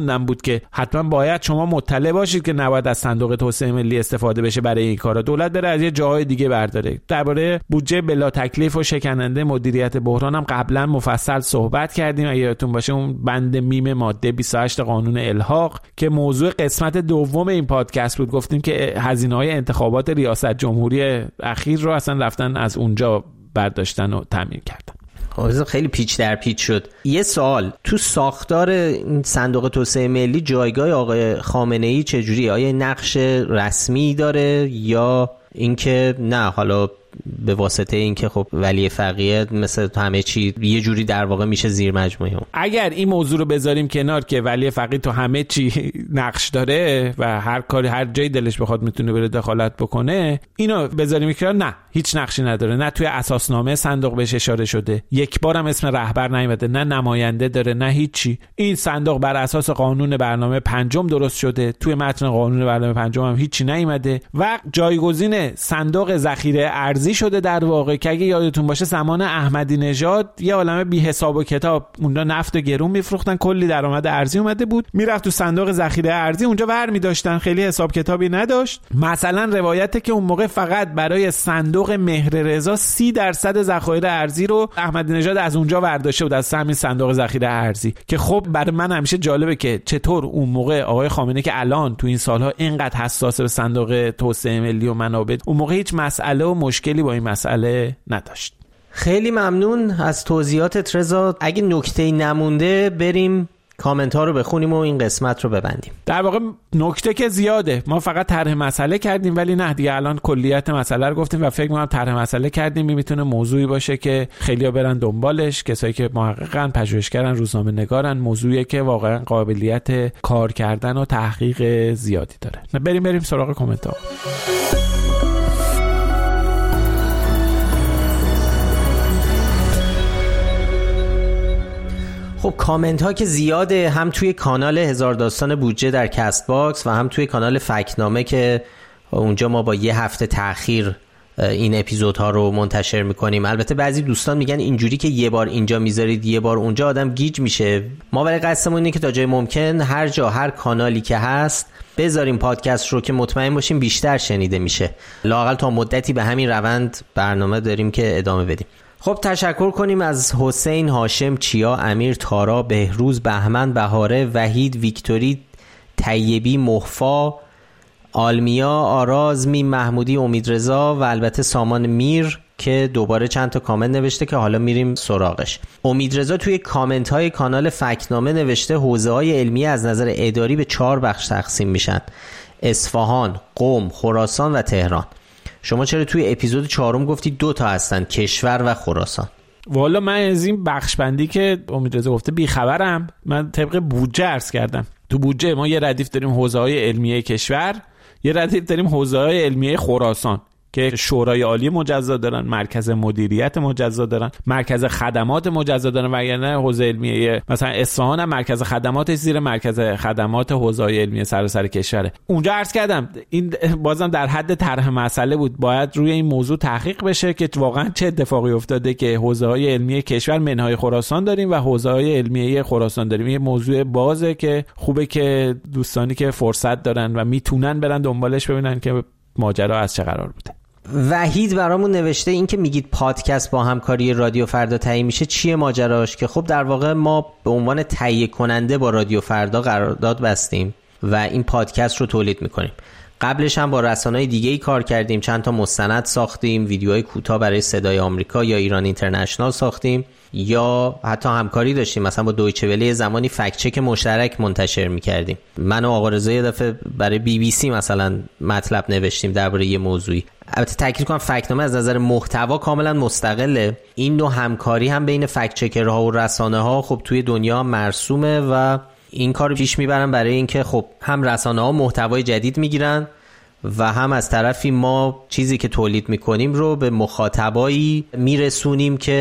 که حتما باید شما مطلع باشید که نباید از صندوق توسعه ملی استفاده بشه برای این کارا. دولت بره از یه جاهای دیگه برداره. درباره بودجه بلا تکلیف و شکننده مدیریت بحران هم قبلا مفصل صحبت کردیم. اگه یادتون باشه اون بند میم ماده بیست و هشت قانون الحاق که موضوع قسمت دوم این پادکست بود، گفتیم که هزینه‌های انتخابات ریاست جمهوری اخیر رو اصلا رفتن از اونجا برداشتن و تامین کردن. خیلی پیچ در پیچ شد. یه سوال، تو ساختار این صندوق توسعه ملی جایگاه آقای خامنه‌ای چجوریه؟ آیا نقش رسمی داره یا اینکه نه حالا به واسطه اینکه خب ولی فقیه مثل همه چی یه جوری در واقع میشه زیر مجموعه اون؟ اگر این موضوع رو بذاریم کنار که ولی فقیه تو همه چی نقش داره و هر کاری هر جای دلش بخواد میتونه بره دخالت بکنه، اینو بذاریم کنار، نه هیچ نقشی نداره. نه توی اساسنامه صندوق بهش اشاره شده، یک بار هم اسم رهبر نیومده، نه نماینده داره، نه هیچی. این صندوق بر اساس قانون برنامه پنجم درست شده، توی متن قانون برنامه پنجم هم هیچی نیومده و جایگزین صندوق ذخیره ارزی شده در واقع. که اگه یادتون باشه زمان احمدی نژاد یه عالمه بی حساب و کتاب اونجا نفت و گرون میفروختن، کلی درآمد ارزی اومده بود، میرفت تو صندوق ذخیره ارزی، اونجا ور می‌داشتن، خیلی حساب کتابی نداشت. مثلا روایته که اون موقع فقط برای صندوق مهررضا سی درصد ذخایر ارزی رو احمدی نژاد از اونجا برداشته بود، از همین صندوق ذخیره ارزی. که خب برای من همیشه جالبه که چطور اون موقع آقای خامنه‌ای که الان تو این سالها اینقدر حساس به صندوق توسعه ملی و منابع، اون موقع هیچ مسئله و مشکلی با این مسئله نداشت. خیلی ممنون از توضیحاتت رضا. اگه نکته‌ای نمونده بریم کامنت ها رو بخونیم و این قسمت رو ببندیم. در واقع نکته که زیاده، ما فقط طرح مسئله کردیم ولی نه دیگه الان کلیت مسئله رو گفتیم و فکر می‌کنم طرح مسئله کردیم میتونه موضوعی باشه که خیلی‌ها برن دنبالش، کسایی که محققن، پژوهشگرن، روزنامه‌نگارن، موضوعی که واقعا قابلیت کار کردن و تحقیق زیادی داره. بریم بریم سراغ کامنت ها. خب کامنت ها که زیاده، هم توی کانال هزار داستان بودجه در کست باکس و هم توی کانال فکتنامه که اونجا ما با یه هفته تأخیر این اپیزودها رو منتشر میکنیم. البته بعضی دوستان میگن اینجوری که یه بار اینجا میذارید یه بار اونجا آدم گیج میشه. ما ولی قصدمون اینه که تا جای ممکن هر جا هر کانالی که هست بذاریم پادکست رو که مطمئن باشیم بیشتر شنیده میشه. لااقل تا مدتی به همین روند برنامه داریم که ادامه بدیم. خب تشکر کنیم از حسین، هاشم، چیا، امیر، تارا، بهروز، بهمن، بهاره، وحید، ویکتوری، طیبی، محفا، آلمیا، آرازمی، محمودی، امیدرضا و البته سامان میر که دوباره چند تا کامنت نوشته که حالا میریم سراغش. امیدرضا توی کامنت های کانال فکتنامه نوشته حوزه های علمی از نظر اداری به چهار بخش تقسیم میشن: اصفهان، قم، خراسان و تهران. شما چرا توی اپیزود چهارم گفتی دو تا هستن، کشور و خراسان؟ والا من از این بخش بندی که امیدرضا گفته بیخبرم. من طبق بودجه عرض کردم. تو بودجه ما یه ردیف داریم حوزه های علمیه کشور، یه ردیف داریم حوزه های علمیه خراسان که شورای عالی مجزا دارن، مرکز مدیریت مجزا دارن، مرکز خدمات مجزا دارن و یعنی حوزه علمیه مثلا اصفهان هم مرکز خدماتش زیر مرکز خدمات حوزه علمیه سراسر کشوره. اونجا عرض کردم این بازم در حد طرح مسئله بود، باید روی این موضوع تحقیق بشه که واقعا چه اتفاقی افتاده که حوزه های علمیه کشور منهای خراسان داریم و حوزه های علمیه خراسان داریم. یه موضوع بازه که خوبه که دوستانی که فرصت دارن و میتونن برن دنبالش ببینن که ماجرا از چه قرار بوده. وحید برامون نوشته این که میگید پادکست با همکاری رادیو فردا تهیه میشه چیه ماجراش؟ که خب در واقع ما به عنوان تهیه کننده با رادیو فردا قرارداد بستیم و این پادکست رو تولید میکنیم. قبلش هم با رسانه‌های دیگه‌ای کار کردیم، چند تا مستند ساختیم، ویدیوهای کوتاه برای صدای آمریکا یا ایران اینترنشنال ساختیم، یا حتی همکاری داشتیم مثلا با دویچه وله زمانی فکت چک مشترک منتشر می‌کردیم. من و آقا رضا یه دفعه برای بی بی سی مثلا مطلب نوشتیم درباره یه موضوعی. البته تاکید کنم فکت‌نامه از نظر محتوا کاملا مستقله. این نوع همکاری هم بین فکت چکرها و رسانه‌ها خب توی دنیا مرسومه و این کارو پیش میبرن برای اینکه خب هم رسانه‌ها محتوای جدید میگیرن و هم از طرفی ما چیزی که تولید میکنیم رو به مخاطبایی میرسونیم که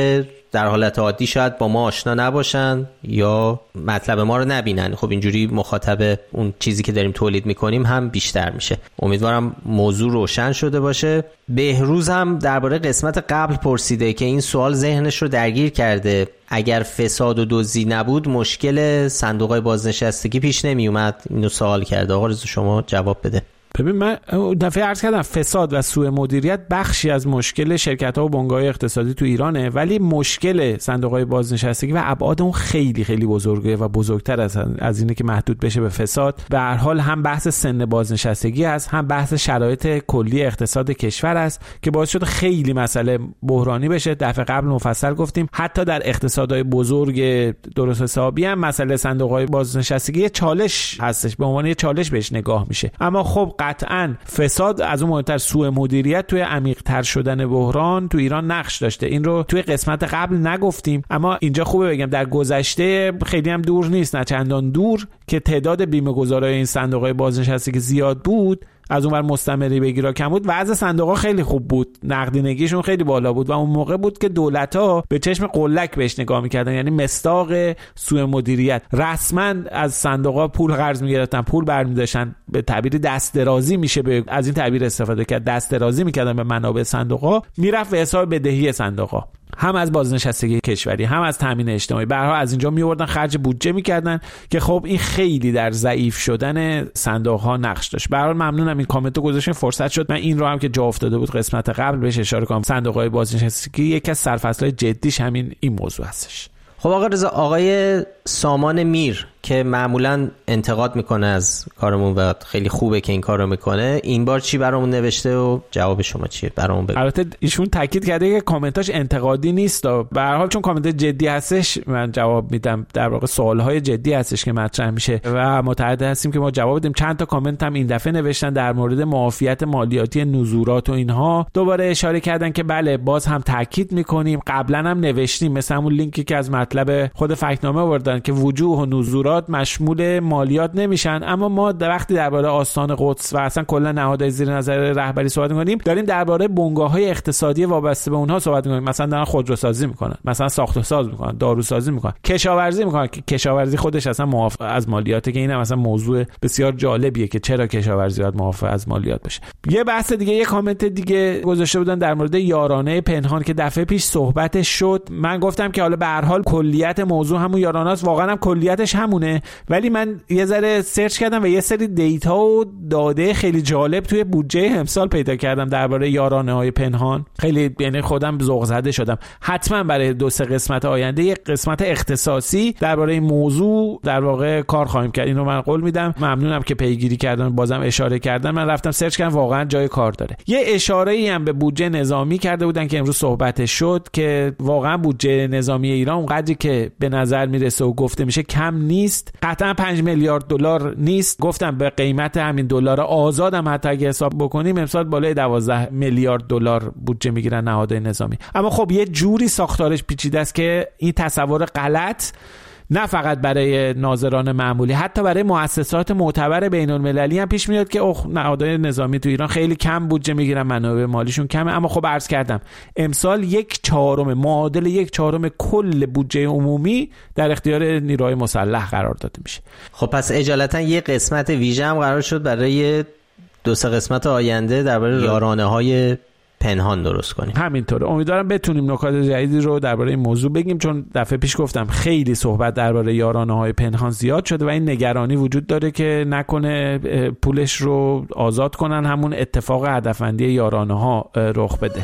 در حالت عادی شاید با ما آشنا نباشن یا مطلب ما رو نبینن. خب اینجوری مخاطب اون چیزی که داریم تولید میکنیم هم بیشتر میشه. امیدوارم موضوع روشن شده باشه. بهروز هم درباره قسمت قبل پرسیده که این سوال ذهنش رو درگیر کرده. اگر فساد و دزدی نبود مشکل صندوق‌های بازنشستگی پیش نمی اومد. اینو سوال کرده. آقا رضا شما جواب بده. ببین من دفعه عرض کردم فساد و سوء مدیریت بخشی از مشکل شرکت‌ها و بنگاه‌های اقتصادی تو ایرانه، ولی مشکل صندوق‌های بازنشستگی و ابعاد اون خیلی خیلی بزرگه و بزرگتر از از اینه که محدود بشه به فساد. به هر حال هم بحث سن بازنشستگی است، هم بحث شرایط کلی اقتصاد کشور است که باعث شده خیلی مسئله بحرانی بشه. دفعه قبل مفصل گفتیم حتی در اقتصادهای بزرگ درست حسابی هم مسئله صندوق‌های بازنشستگی چالش هستش، به عنوان یه چالش بهش نگاه میشه. اما خب قطعاً فساد از اون مهمتر سوء مدیریت توی عمیق‌تر شدن بحران تو ایران نقش داشته. این رو توی قسمت قبل نگفتیم، اما اینجا خوبه بگم در گذشته خیلی هم دور نیست، نه چندان دور، که تعداد بیمه‌گذارای این صندوق‌های بازنشستگی زیاد بود، از اونور مستمری بگیرا کم بود، وضع صندوق‌ها خیلی خوب بود، نقدینگیشون خیلی بالا بود و اون موقع بود که دولت‌ها به چشم قلک بهش نگاه می‌کردن، یعنی مصداق سوء مدیریت. رسما از صندوق‌ها پول قرض می‌گرفتن، پول برمی‌داشتن، به تعبیر دست درازی میشه به از این تعبیر استفاده کرد، دست درازی می‌کردن به منابع صندوق‌ها، میرفت به حساب بدهی صندوق‌ها، هم از بازنشستگی کشوری هم از تامین اجتماعی. به هر حال از اینجا میوردن خرج بودجه می‌کردن که خب این خیلی در ضعیف شدن صندوق‌ها نقش داشت. به هر حال ممنونم این کامنتو گذاشتین، فرصت شد من این رو هم که جا افتاده بود قسمت قبل بهش اشاره کنم. صندوق‌های بازنشستگی یکی از سرفصل‌های جدیش همین این موضوع هستش. خب آقا رضا، آقای سامان میر که معمولا انتقاد میکنه از کارمون و خیلی خوبه که این کارو میکنه، این بار چی برامون نوشته و جواب شما چیه؟ برامون بگو. البته ایشون تاکید کرده که کامنتاش انتقادی نیست، به هر حال چون کامنت جدی هستش من جواب میدم. در واقع سوالهای جدی هستش که مطرح میشه و متعهد هستیم که ما جواب بدیم. چند تا کامنت هم این دفعه نوشتن در مورد معافیت مالیاتی نزورات و اینها، دوباره اشاره کردن که بله باز هم تاکید میکنیم، قبلا هم نوشتیم، مثل همون لینکی که از مطلب خود فکت‌نامه آوردن که وجوه و نزورات مشمول مالیات نمیشن. اما ما در وقتی درباره آستان قدس و اصلا کلا نهادهای زیر نظر رهبری صحبت می‌کنیم، داریم درباره بنگاه‌های اقتصادی وابسته به اونها صحبت می‌کنیم. مثلا دارن خودروسازی می‌کنن، مثلا ساخت‌وساز می‌کنن، داروسازی می‌کنن، کشاورزی می‌کنن که کشاورزی خودش اصلا معاف از مالیاته، که اینم مثلا موضوع بسیار جالبیه که چرا کشاورزی باید معاف از مالیات بشه. یه بحث دیگه، یه کامنت دیگه گذاشته بودن در مورد یارانه پنهان که دفعه پیش صحبتش شد. من گفتم که حالا به هر حال کلیت موضوع همون یارانه است، واقعا هم کلیتش همونه، ولی من یه ذره سرچ کردم و یه سری دیتا و داده خیلی جالب توی بودجه امسال پیدا کردم درباره یارانه‌های پنهان. خیلی یعنی خودم ذوق زده شدم. حتما برای دو سه قسمت آینده یک قسمت اختصاصی درباره این موضوع در واقع کار خواهیم کرد. اینو من قول میدم. ممنونم که پیگیری کردن، بازم اشاره کردن. من رفتم سرچ کردم، واقعا جای کار داره. یه اشاره‌ای هم به بودجه نظامی کرده بودن که امروز صحبتش شد که واقعا بودجه نظامی ایران اونقدری که به نظر میرسه و گفته میشه کم نیست. قطعا پنج میلیارد دلار نیست. گفتم به قیمت همین دلار آزاد هم حتی اگه حساب بکنیم امسال بالای دوازده میلیارد دلار بودجه میگیرن نهادهای نظامی. اما خب یه جوری ساختارش پیچیده است که این تصور غلط نه فقط برای ناظران معمولی، حتی برای مؤسسات معتبر بین المللی هم پیش میاد که اوه نهادهای نظامی تو ایران خیلی کم بودجه میگیرن، منابع مالیشون کمه. اما خب عرض کردم امسال یک چهارم، معادل یک چهارم کل بودجه عمومی در اختیار نیروهای مسلح قرار داده میشه. خب پس اجالتا یه قسمت ویژه هم قرار شد برای دو سه قسمت آینده درباره یارانه‌های پنهان درست کنیم. همینطوره. امیدوارم بتونیم نکات جدیدی رو درباره این موضوع بگیم، چون دفعه پیش گفتم خیلی صحبت درباره یارانه‌های پنهان زیاد شده و این نگرانی وجود داره که نکنه پولش رو آزاد کنن، همون اتفاق هدفمندی یارانه‌ها رخ بده.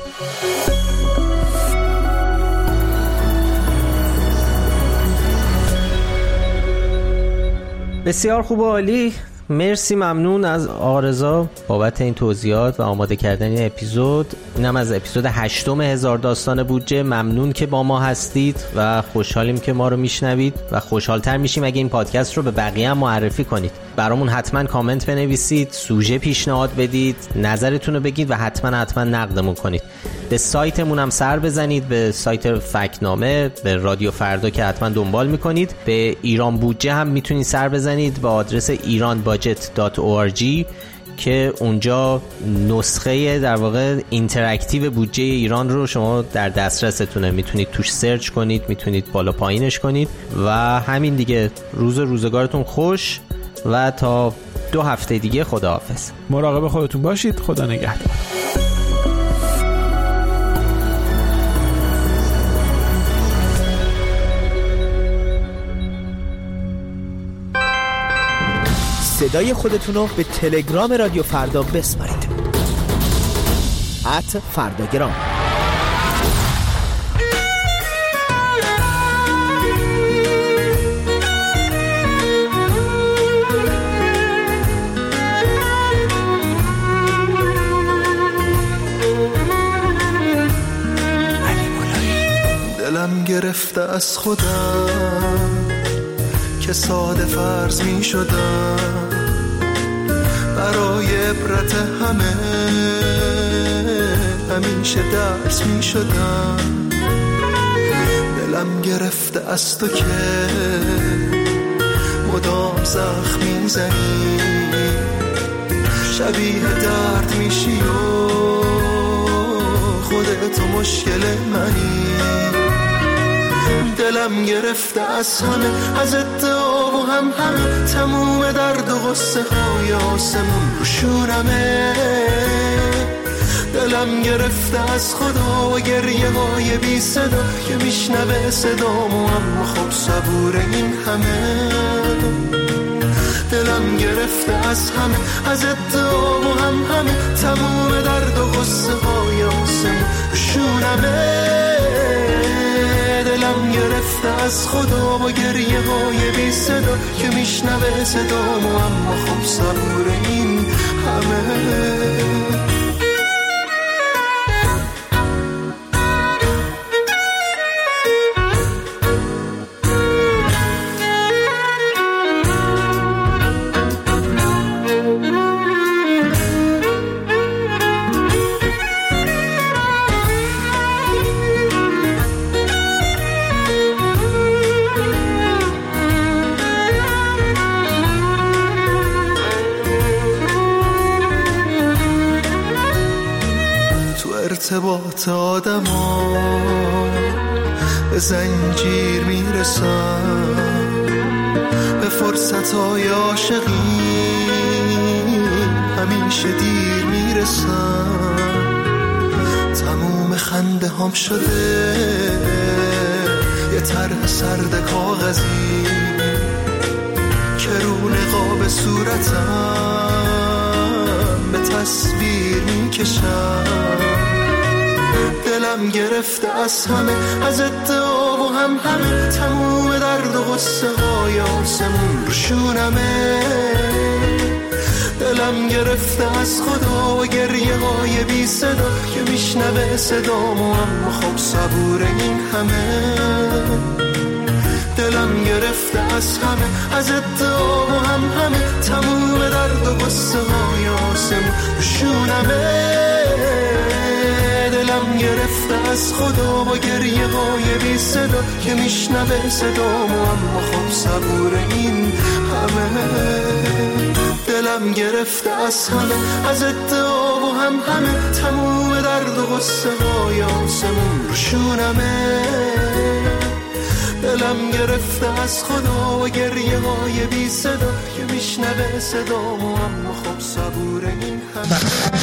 بسیار خوب و عالی. مرسی، ممنون از آقا رضا بابت این توضیحات و آماده کردن این اپیزود. اینم از اپیزود هشتم هزار داستان بودجه. ممنون که با ما هستید و خوشحالیم که ما رو میشنوید و خوشحالتر میشیم اگه این پادکست رو به بقیه هم معرفی کنید. برامون حتما کامنت بنویسید، سوژه پیشنهاد بدید، نظرتون رو بگید و حتما حتما نقدمون کنید. به سایتمون هم سر بزنید، به سایت فکت‌نامه، به رادیو فردا که حتما دنبال میکنید. به ایران بودجه هم میتونید سر بزنید با آدرس ایران باجت دات او آر جی که اونجا نسخه در واقع اینتراکتیو بودجه ایران رو شما در دسترستونه، میتونید توش سرچ کنید، میتونید بالا پایینش کنید و همین دیگه. روز روزگارتون خوش و تا دو هفته دیگه خداحافظ. مراقب خودتون باشید. خدا نگهدار. صدای خودتون رو به تلگرام رادیو فردا بسپارید. ات فرداگرام. دلم گرفته از خودم که ساده فرض می شدم، برای عبرت همه همیشه درس می شدم. دلم گرفته از تو که مدام زخم می زنی، شبیه درد میشی و خودت مشکل منی. دلم گرفته از همه، از ادعا و هم همه، تموم درد و غصه های آسمون رو شورمه. دلم گرفته از خدا و گریه های بی صدا که میشنوه صدامو اما خب صبور این همه. دلم گرفته از همه، از ادعا و هم همه، تموم درد و غصه های آسمون رو شورمه. دلم گرفته از خدا با گریه های بی صدا که میشنوه صدامو اما خب صبور این همه. ارتباط آدم ها به زنجیر میرسن، به فرصت های عاشقی همیشه دیر میرسن. تموم خنده هم شده یه طرح سرد کاغذی که رو نقاب صورتم به تصویر میکشن. دلم گرفته از همه، از ادعا و هم همه، تموم درد و غصه های آسمون رو شونمه. دلم گرفته از خدا و گریه های بی صدا که میشنوه صدامو اما خب صبور این همه. دلم گرفته از همه، از ادعا و هم همه، تموم درد و غصه های آسمون رو شونمه. دلم گرفته از خدا با گریه های بی صدا که میشنوه صدامو اما خب صبور این همه. دلم گرفته از همه، از ادعا و هم همه، تموم درد و غصه های آسمون رو شونمه. دلم گرفته از خدا و گریه های بی صدا که میشنوه صدامو اما خب صبور این همه.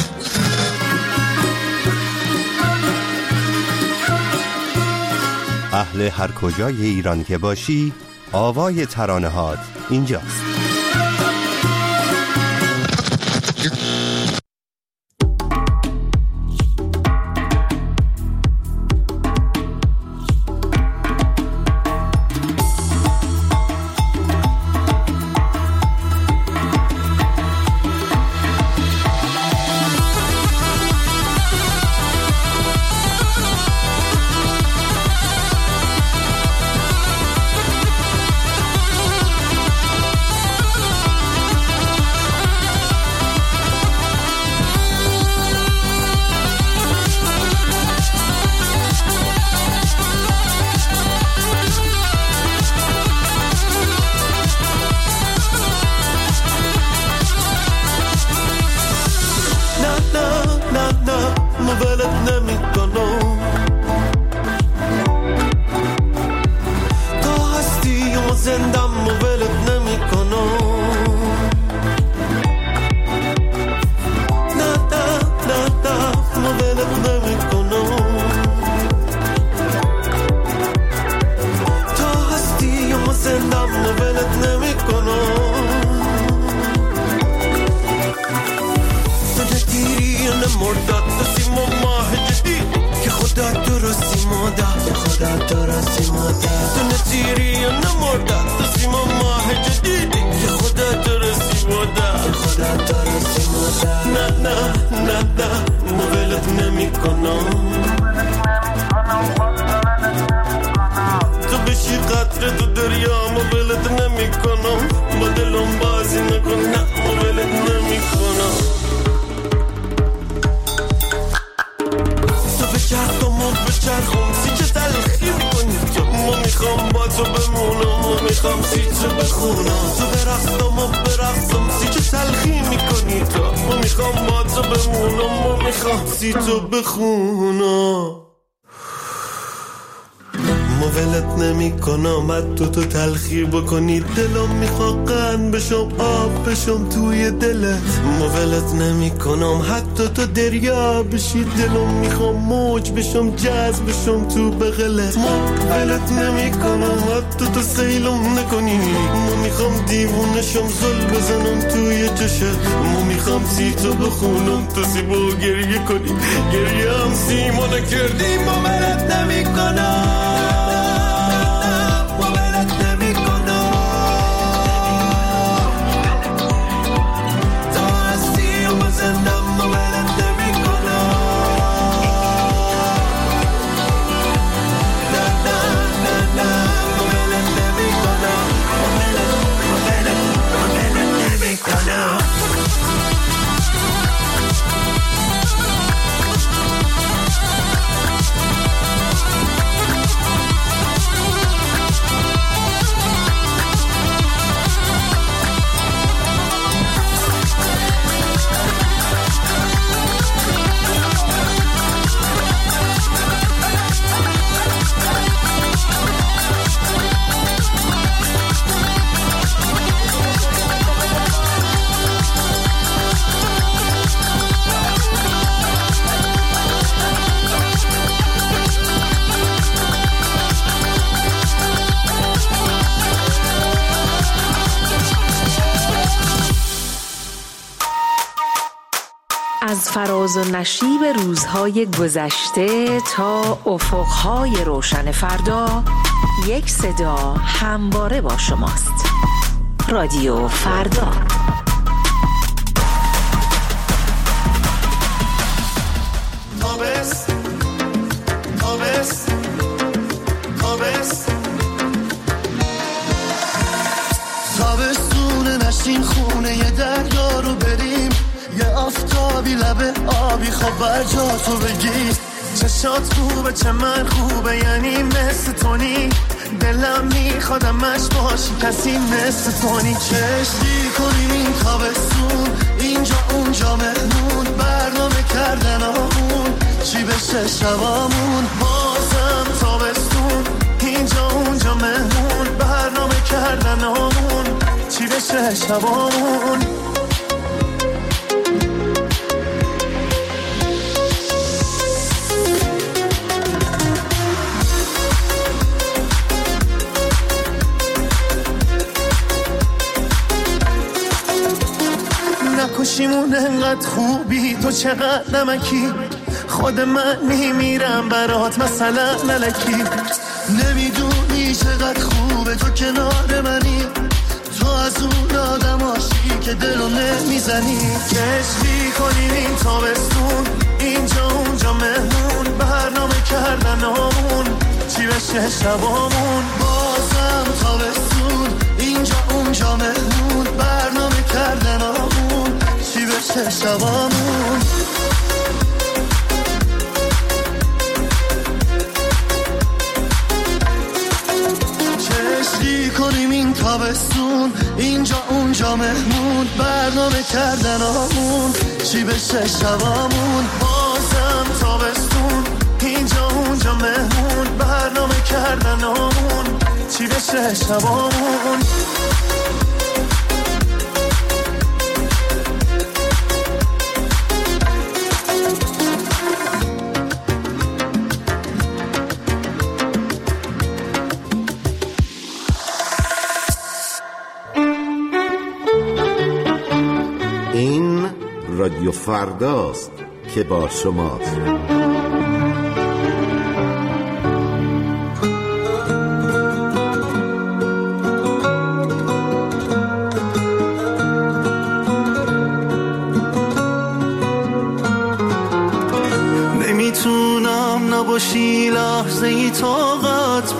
اهل هر کجای ایران که باشی، آوای ترانه‌هات اینجاست. دار از این مادر تو نتیری یا نمردن تو سیما ماه جدیدی که خودت رسی مادر که خودت دار از این مادر نه نه نه نه مولت نمی کنم تو بشی قطره تو دریا مولت نمی کنم با دلم بازی نکن نه مولت نمی کنم تو بچرخ و مو بچرخم سی چه تلخی میکنی تو ما میخوام با تو بمونم ما میخوام سی چه بخونم تو برخصم و برخصم سی چه تلخی میکنی تو ما میخوام با تو بمونم ما میخوام سی تو بخونم مولت نمی کنم حتی تو تلخی بکنی دلم میخواد قند بشم آب بشم توی دلت مولت نمی کنم حتی تو دریا بشی دلم میخوام موج بشم جذب بشم تو بغلت مولت نمی کنم حتی تو سیلم نکنی ما میخوام دیوونشم زل بزنم توی چشت ما میخوام سی تو بخونم تو سی با گریه کنی گریه هم سی ما نکردی مولت نمی کنم از فراز و نشیب روزهای گذشته تا افقهای روشن فردا یک صدا همواره با شماست. رادیو فردا. تابست تابست تابست تابستون نشین خونه یه دریا رو بریم یه آفتابی لبه آبی خواب بر جا تو بگی چشات خوبه چه من خوبه یعنی مثل تونی دلم میخوادمش باشی کسی مثل تونی چشتی کنیم این تابستون اینجا اونجا مهمون برنامه کردن آمون چی بشه شبامون بازم تابستون اینجا اونجا مهمون برنامه کردن آمون چی بشه شبامون نکشیمون انقدر خوبی تو چقدر نمکی خود من میمیرم برات مثلا نلکی نمیدونی چقدر خوبه تو کنار منی تو از اون آدم هاشی که دلو نمیزنی کشتی کنیم این تابستون اینجا اونجا مهمون برنامه کردن آمون چی بشه شبامون بازم تابستون اینجا اونجا مهمون برنامه کردن آمون چی بشه شبامون چشتی کنیم این تابستون اینجا اونجا مهمون برنامه کردن آمون چی بشه شبامون بازم تابستون اینجا اونجا مهمون برنامه کردن آمون چی بشه شبامون این رادیو فرداست که با شماست.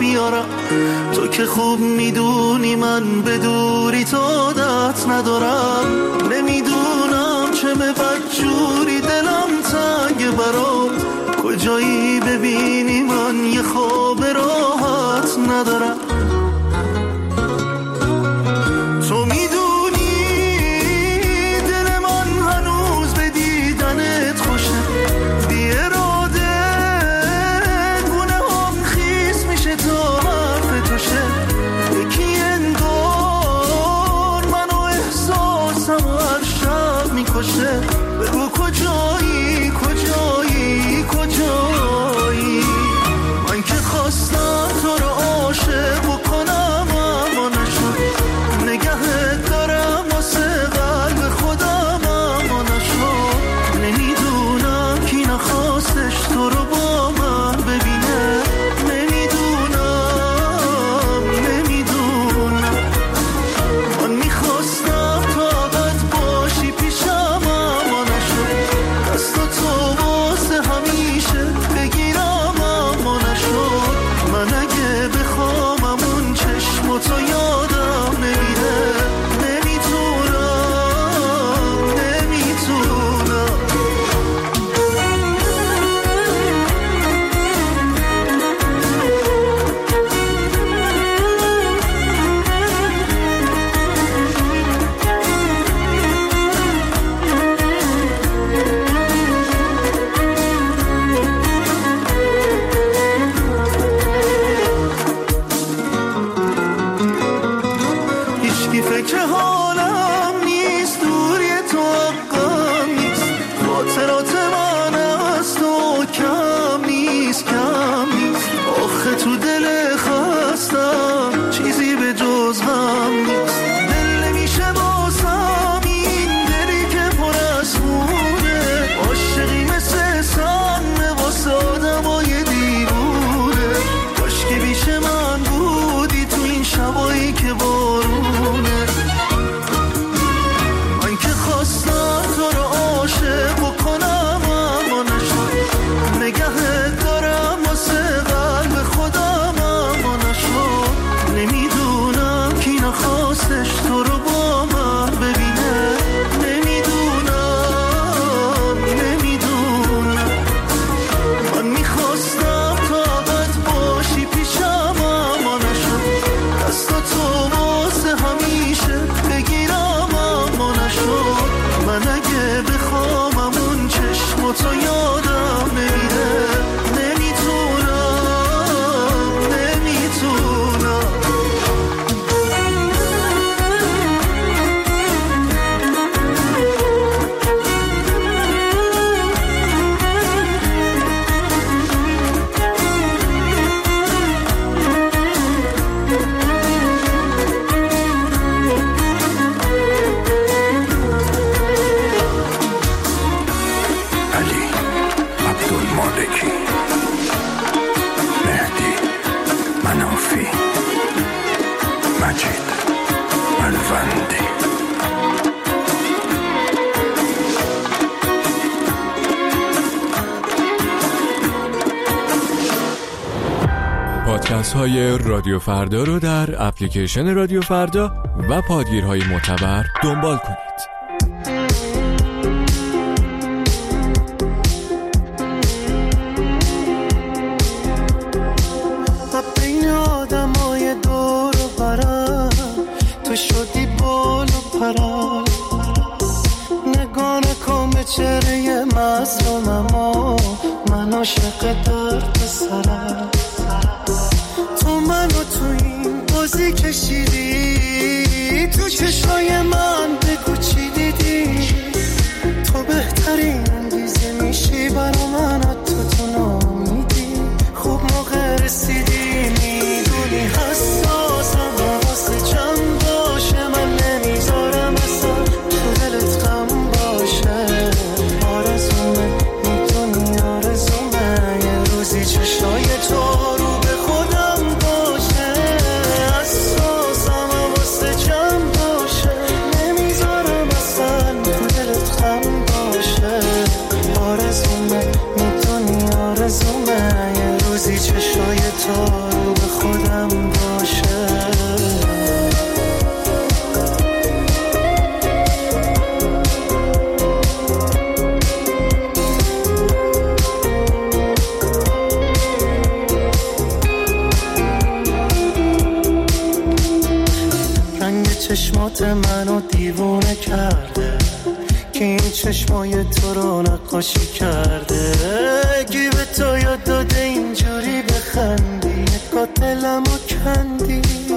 بیارم. تو که خوب میدونی من به دوری تو عادت ندارم. نمیدونم چه به بدجوری دلم تنگ برات، کجایی ببینی من یه خواب راحت ندارم. تو میدونی دل من هنوز به دیدنت خوشه، بی اراده گونه هم خیس میشه تا حرف توشه. یکی انگار منو احساسم هر شب میکشه. بگو کجایی کجایی کجایی، من که خواستم تو رو عاشق بکنم اما نشد. نگهت دارم واسه قلب خودم اما نشد. نمیدونم کی نخواستش تو رو با من ببینه. نمیدونم نمیدونم من میخواستم طاقت باشی پیشم اما نشد. دست تو واسه همیشه بگیرم اما نشد. من اگه بخوام اون چشم تو یادم نمیده. نمیتونم نمیتونم هیچکی فکر حالم نیست، دوری تو حقم نیست. خاطرات من از تو کم نیست کم نیست. آخه تو دل خستم چیزی به جز غم نیست. دل نمیشه بازم این دلی که پر از خونه. عاشقی مثل سم واسه آدمای دیوونه. کاش که بیش من بودی تو این شبایی که بارونه. من که خواستم تو رو عاشق بکنم اما نشد. نگهت دارم واسه قلب خودم اما نشد. نمیدونم کی نخواستش تو رو با من ببینه. نمیدونم نمیدونم من میخواستم طاقت باشی پیشم اما نشد. دست تو واسه همیشه بگیرم اما نشد. من اگه بخوام اون چشم تو یادم نمیده. نمیتونم نمیتونم علی عبدالمالکی، مهدی منافی، مجید الوندی. پادکست های رادیو فردا رو در اپلیکیشن رادیو فردا و پادگیرهای معتبر دنبال کنید. بین آدمای دور و برم تو شدی بال و پرم. نگاه نکن به چهره مظلومم و من عاشق درد سرم. تو منو تو این بازی کشیدی، تو چشمای من بگو چی دیدی. تو بهترین انگیزه میشی برا من، تو تو نامیدی. خوب موقع رسیدی، میدونی حساسم واسه چند باشه. من نمیذارم اصلا تو دلت غم باشه. آرزومه میدونی آرزومه یه روزی چشای تو رو به خودم باشه. حساسم واسه چند باشه. نمیذارم اصلا تو دلت غم باشه. آرزومه میدونی آرزومه یه روزی چشای تو چشمات منو دیوونه کرده، که این چشمای تو رو نقاشی کرده. گی به تو یاد داده اینجوری بخندی، قاتلمو کندی.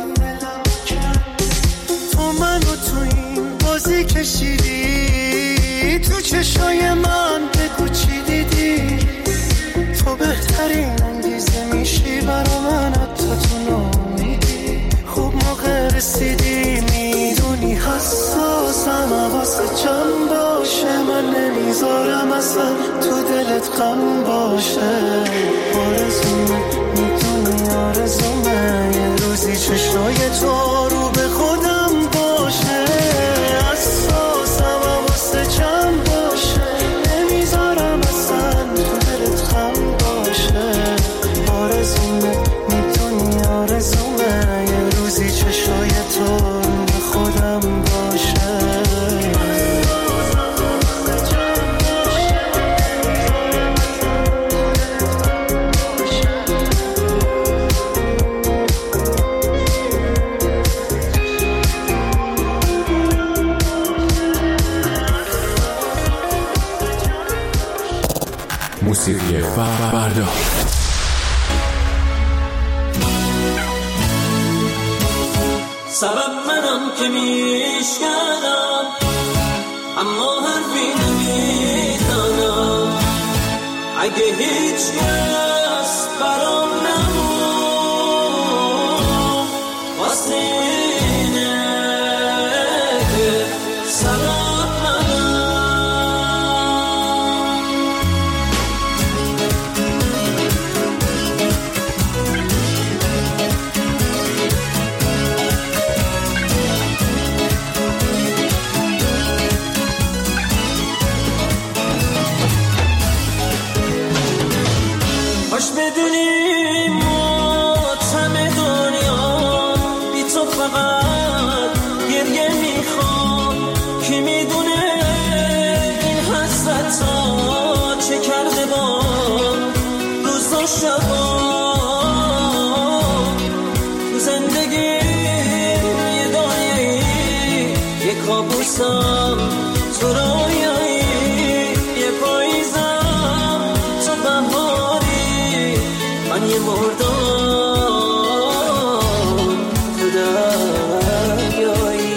تو منو تو این بازی کشیدی، تو چشای من بگو چی دیدی. تو بهترین انگیزه میشی برا من، حتی تو نامیدی. خوب موقع رسیدی، میدونی حساسم، حواست جمع باشه. من نمیذارم اصلا تو دلت غم باشه. آرزومه میدونی آرزومه، یه روزی چشای تو رو به خودم باشه. حساسم، حواست جمع باشه. نمیذارم اصلا تو دلت غم باشه. آرزومه میدونی آرزومه، یه روزی چشای تو رو به خودم باشه. موسیقی فردا. سبب منم که میشکنم، اما حرفی نمیزنم. اگه هیچ کس برام نمون واسه اینه که سبب منم. باش بدونی ماتم دنیا بی تو فقط گریه میخوام. کی میدونه این حسرت ها چه کرده با روز و شبا. تو زندگی یه دنیایی، یه کابوسم تو رویایی، یه پاییزم تو بهاری، من یه مردم تو دریایی.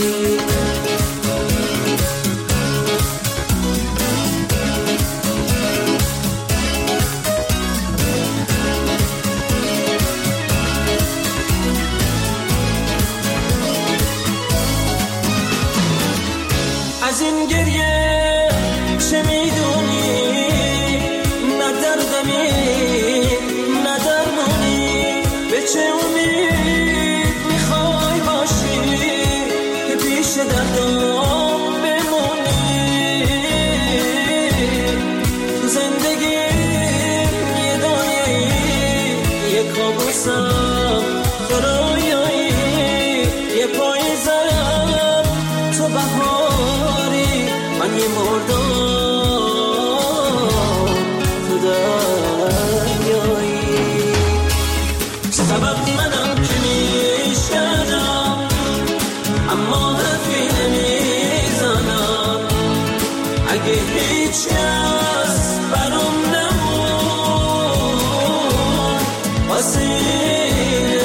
از این گریه چه میدونی؟ نه دردمی نه درمونی، به چه امید میخوای باشی که پیش دردم بمونی. تو زندگی یه دنیایی، یه کابوسم تو رویایی، یه پاییزم تو بهاری، من یه مردم تو دریایی. سبب منم که میشکنم، اما حرفی نمیزنم. اگه هیچ کس برام نمون واسه اینه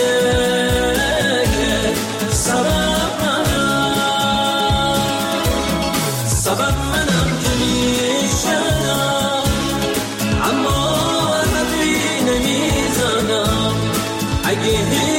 که سبب منم. سبب منم که میشکنم، اما حرفی نمیزنم. اگه